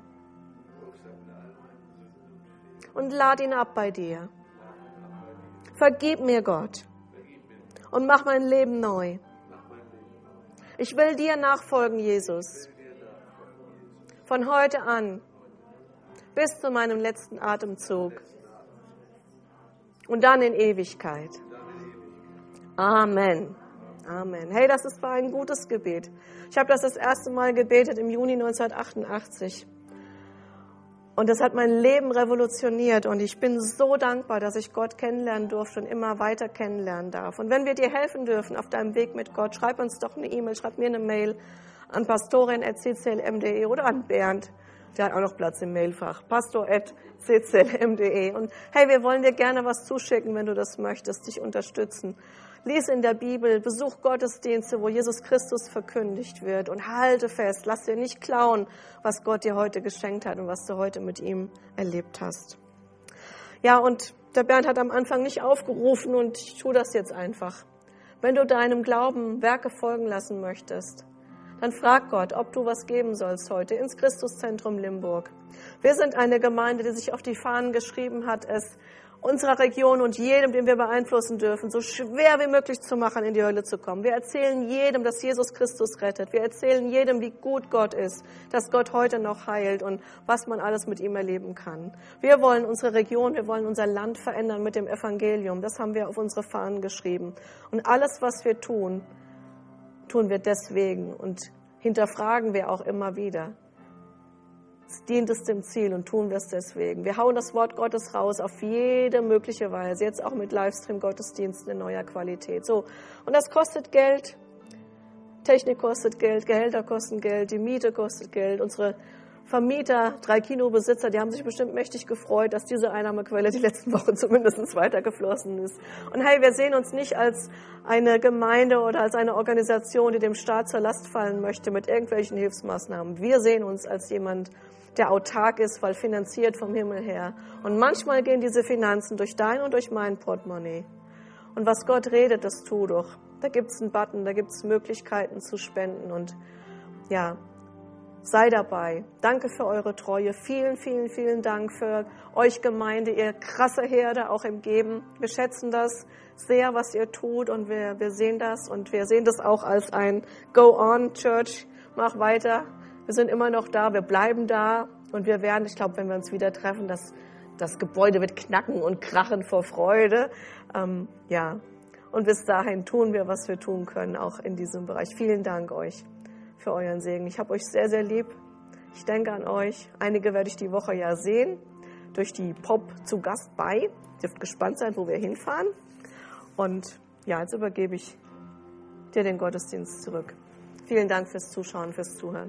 und lad ihn ab bei dir. Vergib mir, Gott, und mach mein Leben neu. Ich will dir nachfolgen, Jesus, von heute an bis zu meinem letzten Atemzug und dann in Ewigkeit. Amen. Amen. Hey, das ist ein gutes Gebet. Ich habe das das erste Mal gebetet im Juni neunzehnhundertachtundachtzig. Und das hat mein Leben revolutioniert. Und ich bin so dankbar, dass ich Gott kennenlernen durfte und immer weiter kennenlernen darf. Und wenn wir dir helfen dürfen auf deinem Weg mit Gott, schreib uns doch eine E-Mail, schreib mir eine Mail an pastorin at c c l m punkt d e oder an Bernd. Der hat auch noch Platz im Mailfach. pastor at c c l m punkt d e. Und hey, wir wollen dir gerne was zuschicken, wenn du das möchtest, dich unterstützen. Lies in der Bibel, besuch Gottesdienste, wo Jesus Christus verkündigt wird und halte fest, lass dir nicht klauen, was Gott dir heute geschenkt hat und was du heute mit ihm erlebt hast. Ja, und der Bernd hat am Anfang nicht aufgerufen und ich tue das jetzt einfach. Wenn du deinem Glauben Werke folgen lassen möchtest, dann frag Gott, ob du was geben sollst heute ins Christuszentrum Limburg. Wir sind eine Gemeinde, die sich auf die Fahnen geschrieben hat, es unserer Region und jedem, den wir beeinflussen dürfen, so schwer wie möglich zu machen, in die Hölle zu kommen. Wir erzählen jedem, dass Jesus Christus rettet. Wir erzählen jedem, wie gut Gott ist, dass Gott heute noch heilt und was man alles mit ihm erleben kann. Wir wollen unsere Region, wir wollen unser Land verändern mit dem Evangelium. Das haben wir auf unsere Fahnen geschrieben. Und alles, was wir tun, tun wir deswegen und hinterfragen wir auch immer wieder. Es dient es dem Ziel und tun wir es deswegen. Wir hauen das Wort Gottes raus auf jede mögliche Weise, jetzt auch mit Livestream-Gottesdiensten in neuer Qualität. So, und das kostet Geld, Technik kostet Geld, Gehälter kosten Geld, die Miete kostet Geld. Unsere Vermieter, drei Kinobesitzer, die haben sich bestimmt mächtig gefreut, dass diese Einnahmequelle die letzten Wochen zumindest weitergeflossen ist. Und hey, wir sehen uns nicht als eine Gemeinde oder als eine Organisation, die dem Staat zur Last fallen möchte mit irgendwelchen Hilfsmaßnahmen. Wir sehen uns als jemand, der autark ist, weil finanziert vom Himmel her. Und manchmal gehen diese Finanzen durch dein und durch mein Portemonnaie. Und was Gott redet, das tu doch. Da gibt's einen Button, da gibt's Möglichkeiten zu spenden und ja, sei dabei. Danke für eure Treue. Vielen, vielen, vielen Dank für euch Gemeinde, ihr krasse Herde auch im Geben. Wir schätzen das sehr, was ihr tut und wir, wir sehen das und wir sehen das auch als ein Go-on Church. Mach weiter. Wir sind immer noch da, wir bleiben da und wir werden, ich glaube, wenn wir uns wieder treffen, das, das Gebäude wird knacken und krachen vor Freude. Ähm, ja, und bis dahin tun wir, was wir tun können, auch in diesem Bereich. Vielen Dank euch für euren Segen. Ich habe euch sehr, sehr lieb. Ich denke an euch. Einige werde ich die Woche ja sehen, durch die Pop zu Gast bei. Ihr dürft gespannt sein, wo wir hinfahren. Und ja, jetzt übergebe ich dir den Gottesdienst zurück. Vielen Dank fürs Zuschauen, fürs Zuhören.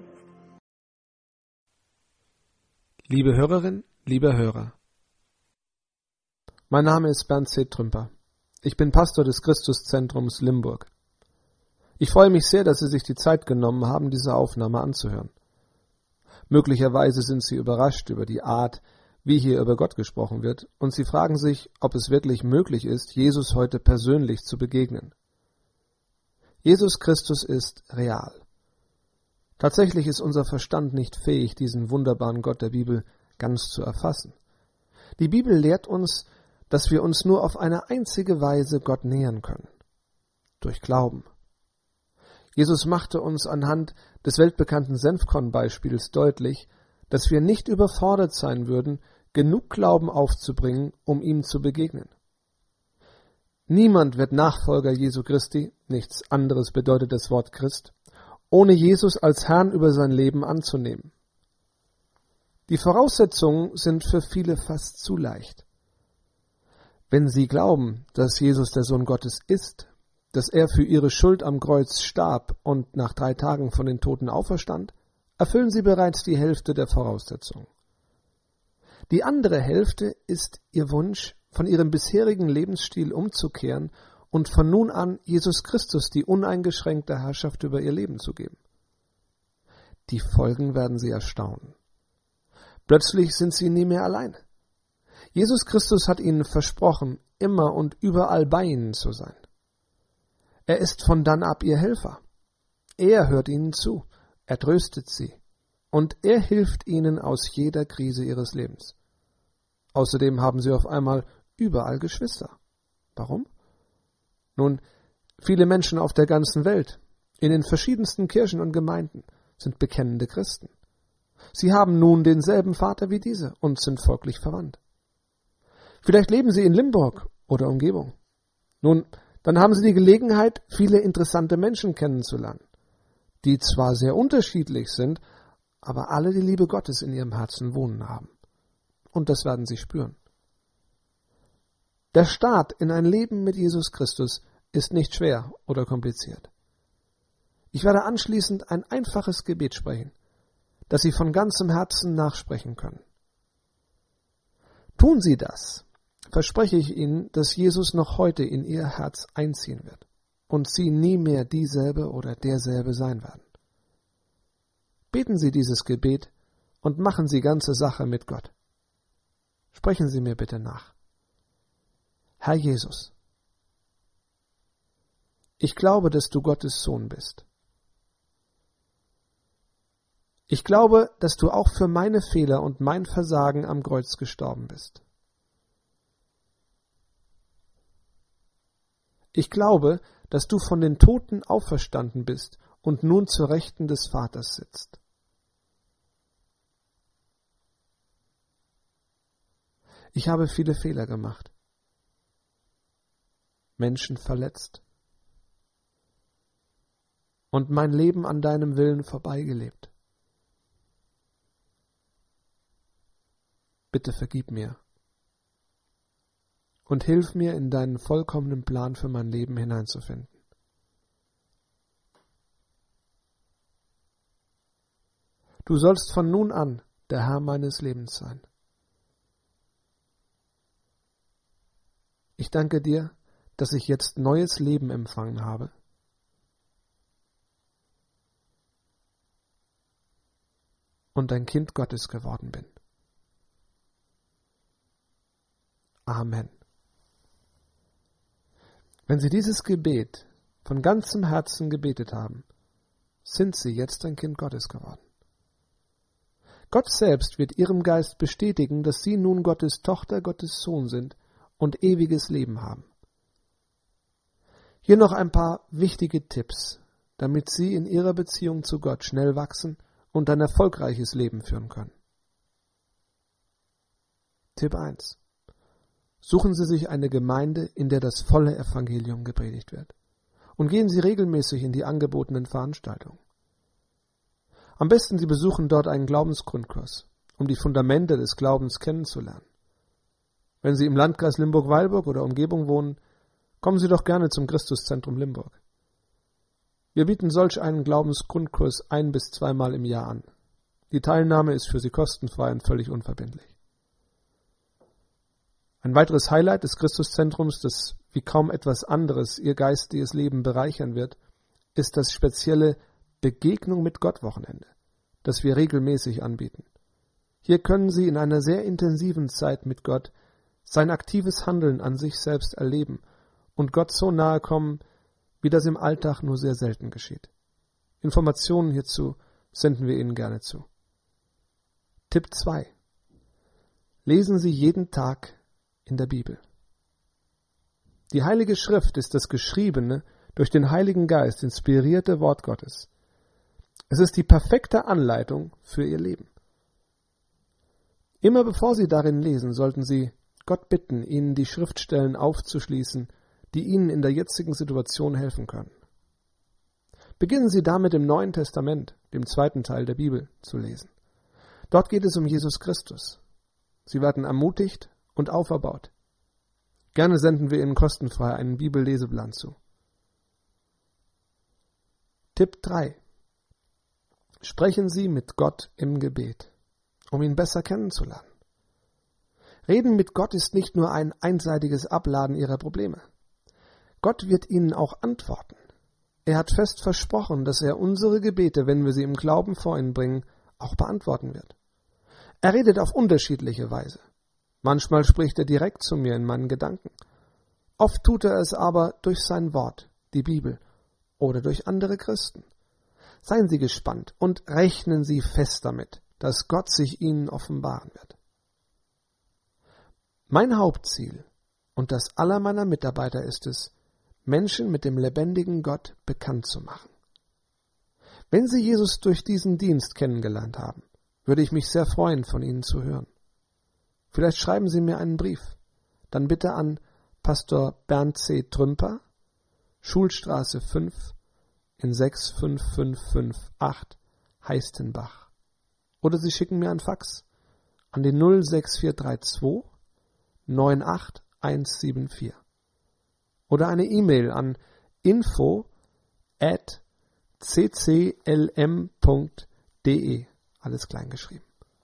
Liebe Hörerin, lieber Hörer, mein Name ist Bernd C. Trümper. Ich bin Pastor des Christuszentrums Limburg. Ich freue mich sehr, dass Sie sich die Zeit genommen haben, diese Aufnahme anzuhören. Möglicherweise sind Sie überrascht über die Art, wie hier über Gott gesprochen wird, und Sie fragen sich, ob es wirklich möglich ist, Jesus heute persönlich zu begegnen. Jesus Christus ist real. Tatsächlich ist unser Verstand nicht fähig, diesen wunderbaren Gott der Bibel ganz zu erfassen. Die Bibel lehrt uns, dass wir uns nur auf eine einzige Weise Gott nähern können: durch Glauben. Jesus machte uns anhand des weltbekannten Senfkorn-Beispiels deutlich, dass wir nicht überfordert sein würden, genug Glauben aufzubringen, um ihm zu begegnen. Niemand wird Nachfolger Jesu Christi, nichts anderes bedeutet das Wort Christ, ohne Jesus als Herrn über sein Leben anzunehmen. Die Voraussetzungen sind für viele fast zu leicht. Wenn sie glauben, dass Jesus der Sohn Gottes ist, dass er für ihre Schuld am Kreuz starb und nach drei Tagen von den Toten auferstand, erfüllen sie bereits die Hälfte der Voraussetzungen. Die andere Hälfte ist ihr Wunsch, von ihrem bisherigen Lebensstil umzukehren und von nun an Jesus Christus die uneingeschränkte Herrschaft über ihr Leben zu geben. Die Folgen werden sie erstaunen. Plötzlich sind sie nie mehr allein. Jesus Christus hat ihnen versprochen, immer und überall bei ihnen zu sein. Er ist von dann ab ihr Helfer. Er hört ihnen zu, er tröstet sie und er hilft ihnen aus jeder Krise ihres Lebens. Außerdem haben sie auf einmal überall Geschwister. Warum? Nun, viele Menschen auf der ganzen Welt, in den verschiedensten Kirchen und Gemeinden, sind bekennende Christen. Sie haben nun denselben Vater wie diese und sind folglich verwandt. Vielleicht leben sie in Limburg oder Umgebung. Nun, dann haben sie die Gelegenheit, viele interessante Menschen kennenzulernen, die zwar sehr unterschiedlich sind, aber alle die Liebe Gottes in ihrem Herzen wohnen haben. Und das werden sie spüren. Der Start in ein Leben mit Jesus Christus ist nicht schwer oder kompliziert. Ich werde anschließend ein einfaches Gebet sprechen, das Sie von ganzem Herzen nachsprechen können. Tun Sie das, verspreche ich Ihnen, dass Jesus noch heute in Ihr Herz einziehen wird und Sie nie mehr dieselbe oder derselbe sein werden. Beten Sie dieses Gebet und machen Sie ganze Sache mit Gott. Sprechen Sie mir bitte nach. Herr Jesus, ich glaube, dass du Gottes Sohn bist. Ich glaube, dass du auch für meine Fehler und mein Versagen am Kreuz gestorben bist. Ich glaube, dass du von den Toten auferstanden bist und nun zur Rechten des Vaters sitzt. Ich habe viele Fehler gemacht, Menschen verletzt und mein Leben an deinem Willen vorbeigelebt. Bitte vergib mir und hilf mir, in deinen vollkommenen Plan für mein Leben hineinzufinden. Du sollst von nun an der Herr meines Lebens sein. Ich danke dir, dass ich jetzt neues Leben empfangen habe. Und ein Kind Gottes geworden bin. Amen. Wenn Sie dieses Gebet von ganzem Herzen gebetet haben, sind Sie jetzt ein Kind Gottes geworden. Gott selbst wird Ihrem Geist bestätigen, dass Sie nun Gottes Tochter, Gottes Sohn sind und ewiges Leben haben. Hier noch ein paar wichtige Tipps, damit Sie in Ihrer Beziehung zu Gott schnell wachsen und ein erfolgreiches Leben führen können. Tipp eins. Suchen Sie sich eine Gemeinde, in der das volle Evangelium gepredigt wird. Und gehen Sie regelmäßig in die angebotenen Veranstaltungen. Am besten Sie besuchen dort einen Glaubensgrundkurs, um die Fundamente des Glaubens kennenzulernen. Wenn Sie im Landkreis Limburg-Weilburg oder Umgebung wohnen, kommen Sie doch gerne zum Christuszentrum Limburg. Wir bieten solch einen Glaubensgrundkurs ein- bis zweimal im Jahr an. Die Teilnahme ist für Sie kostenfrei und völlig unverbindlich. Ein weiteres Highlight des Christuszentrums, das wie kaum etwas anderes Ihr geistiges Leben bereichern wird, ist das spezielle Begegnung mit Gott Wochenende, das wir regelmäßig anbieten. Hier können Sie in einer sehr intensiven Zeit mit Gott sein aktives Handeln an sich selbst erleben und Gott so nahe kommen, wie das im Alltag nur sehr selten geschieht. Informationen hierzu senden wir Ihnen gerne zu. Tipp zwei. Lesen Sie jeden Tag in der Bibel. Die Heilige Schrift ist das geschriebene, durch den Heiligen Geist inspirierte Wort Gottes. Es ist die perfekte Anleitung für Ihr Leben. Immer bevor Sie darin lesen, sollten Sie Gott bitten, Ihnen die Schriftstellen aufzuschließen, die Ihnen in der jetzigen Situation helfen können. Beginnen Sie damit, im Neuen Testament, dem zweiten Teil der Bibel, zu lesen. Dort geht es um Jesus Christus. Sie werden ermutigt und auferbaut. Gerne senden wir Ihnen kostenfrei einen Bibelleseplan zu. Tipp drei. Sprechen Sie mit Gott im Gebet, um ihn besser kennenzulernen. Reden mit Gott ist nicht nur ein einseitiges Abladen Ihrer Probleme. Gott wird Ihnen auch antworten. Er hat fest versprochen, dass er unsere Gebete, wenn wir sie im Glauben vor ihn bringen, auch beantworten wird. Er redet auf unterschiedliche Weise. Manchmal spricht er direkt zu mir in meinen Gedanken. Oft tut er es aber durch sein Wort, die Bibel, oder durch andere Christen. Seien Sie gespannt und rechnen Sie fest damit, dass Gott sich Ihnen offenbaren wird. Mein Hauptziel und das aller meiner Mitarbeiter ist es, Menschen mit dem lebendigen Gott bekannt zu machen. Wenn Sie Jesus durch diesen Dienst kennengelernt haben, würde ich mich sehr freuen, von Ihnen zu hören. Vielleicht schreiben Sie mir einen Brief, dann bitte an Pastor Bernd C. Trümper, Schulstraße fünf in sechs fünf fünf fünf acht Heistenbach. Oder Sie schicken mir einen Fax an die null sechs vier drei zwei neun acht eins sieben vier. Oder eine E-Mail an info at c c l m punkt d e, alles klein geschrieben.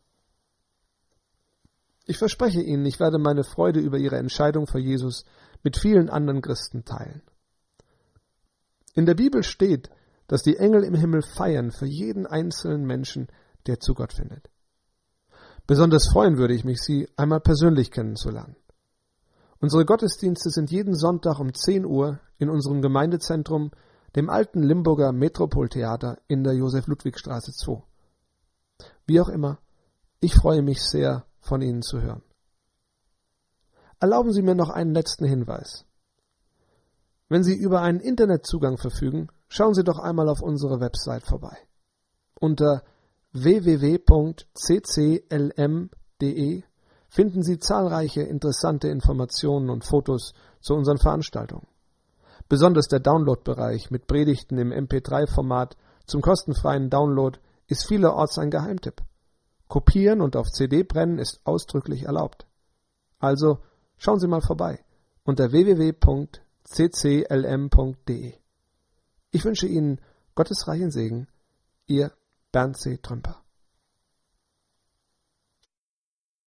Ich verspreche Ihnen, ich werde meine Freude über Ihre Entscheidung für Jesus mit vielen anderen Christen teilen. In der Bibel steht, dass die Engel im Himmel feiern für jeden einzelnen Menschen, der zu Gott findet. Besonders freuen würde ich mich, Sie einmal persönlich kennenzulernen. Unsere Gottesdienste sind jeden Sonntag um zehn Uhr in unserem Gemeindezentrum, dem alten Limburger Metropoltheater in der Josef-Ludwig-Straße zwei. Wie auch immer, ich freue mich sehr, von Ihnen zu hören. Erlauben Sie mir noch einen letzten Hinweis. Wenn Sie über einen Internetzugang verfügen, schauen Sie doch einmal auf unsere Website vorbei. Unter w w w punkt c c l m punkt d e finden Sie zahlreiche interessante Informationen und Fotos zu unseren Veranstaltungen. Besonders der Download-Bereich mit Predigten im M P drei Format zum kostenfreien Download ist vielerorts ein Geheimtipp. Kopieren und auf C D brennen ist ausdrücklich erlaubt. Also schauen Sie mal vorbei unter w w w punkt c c l m punkt d e. Ich wünsche Ihnen Gottes reichen Segen, Ihr Bernd C. Trümper.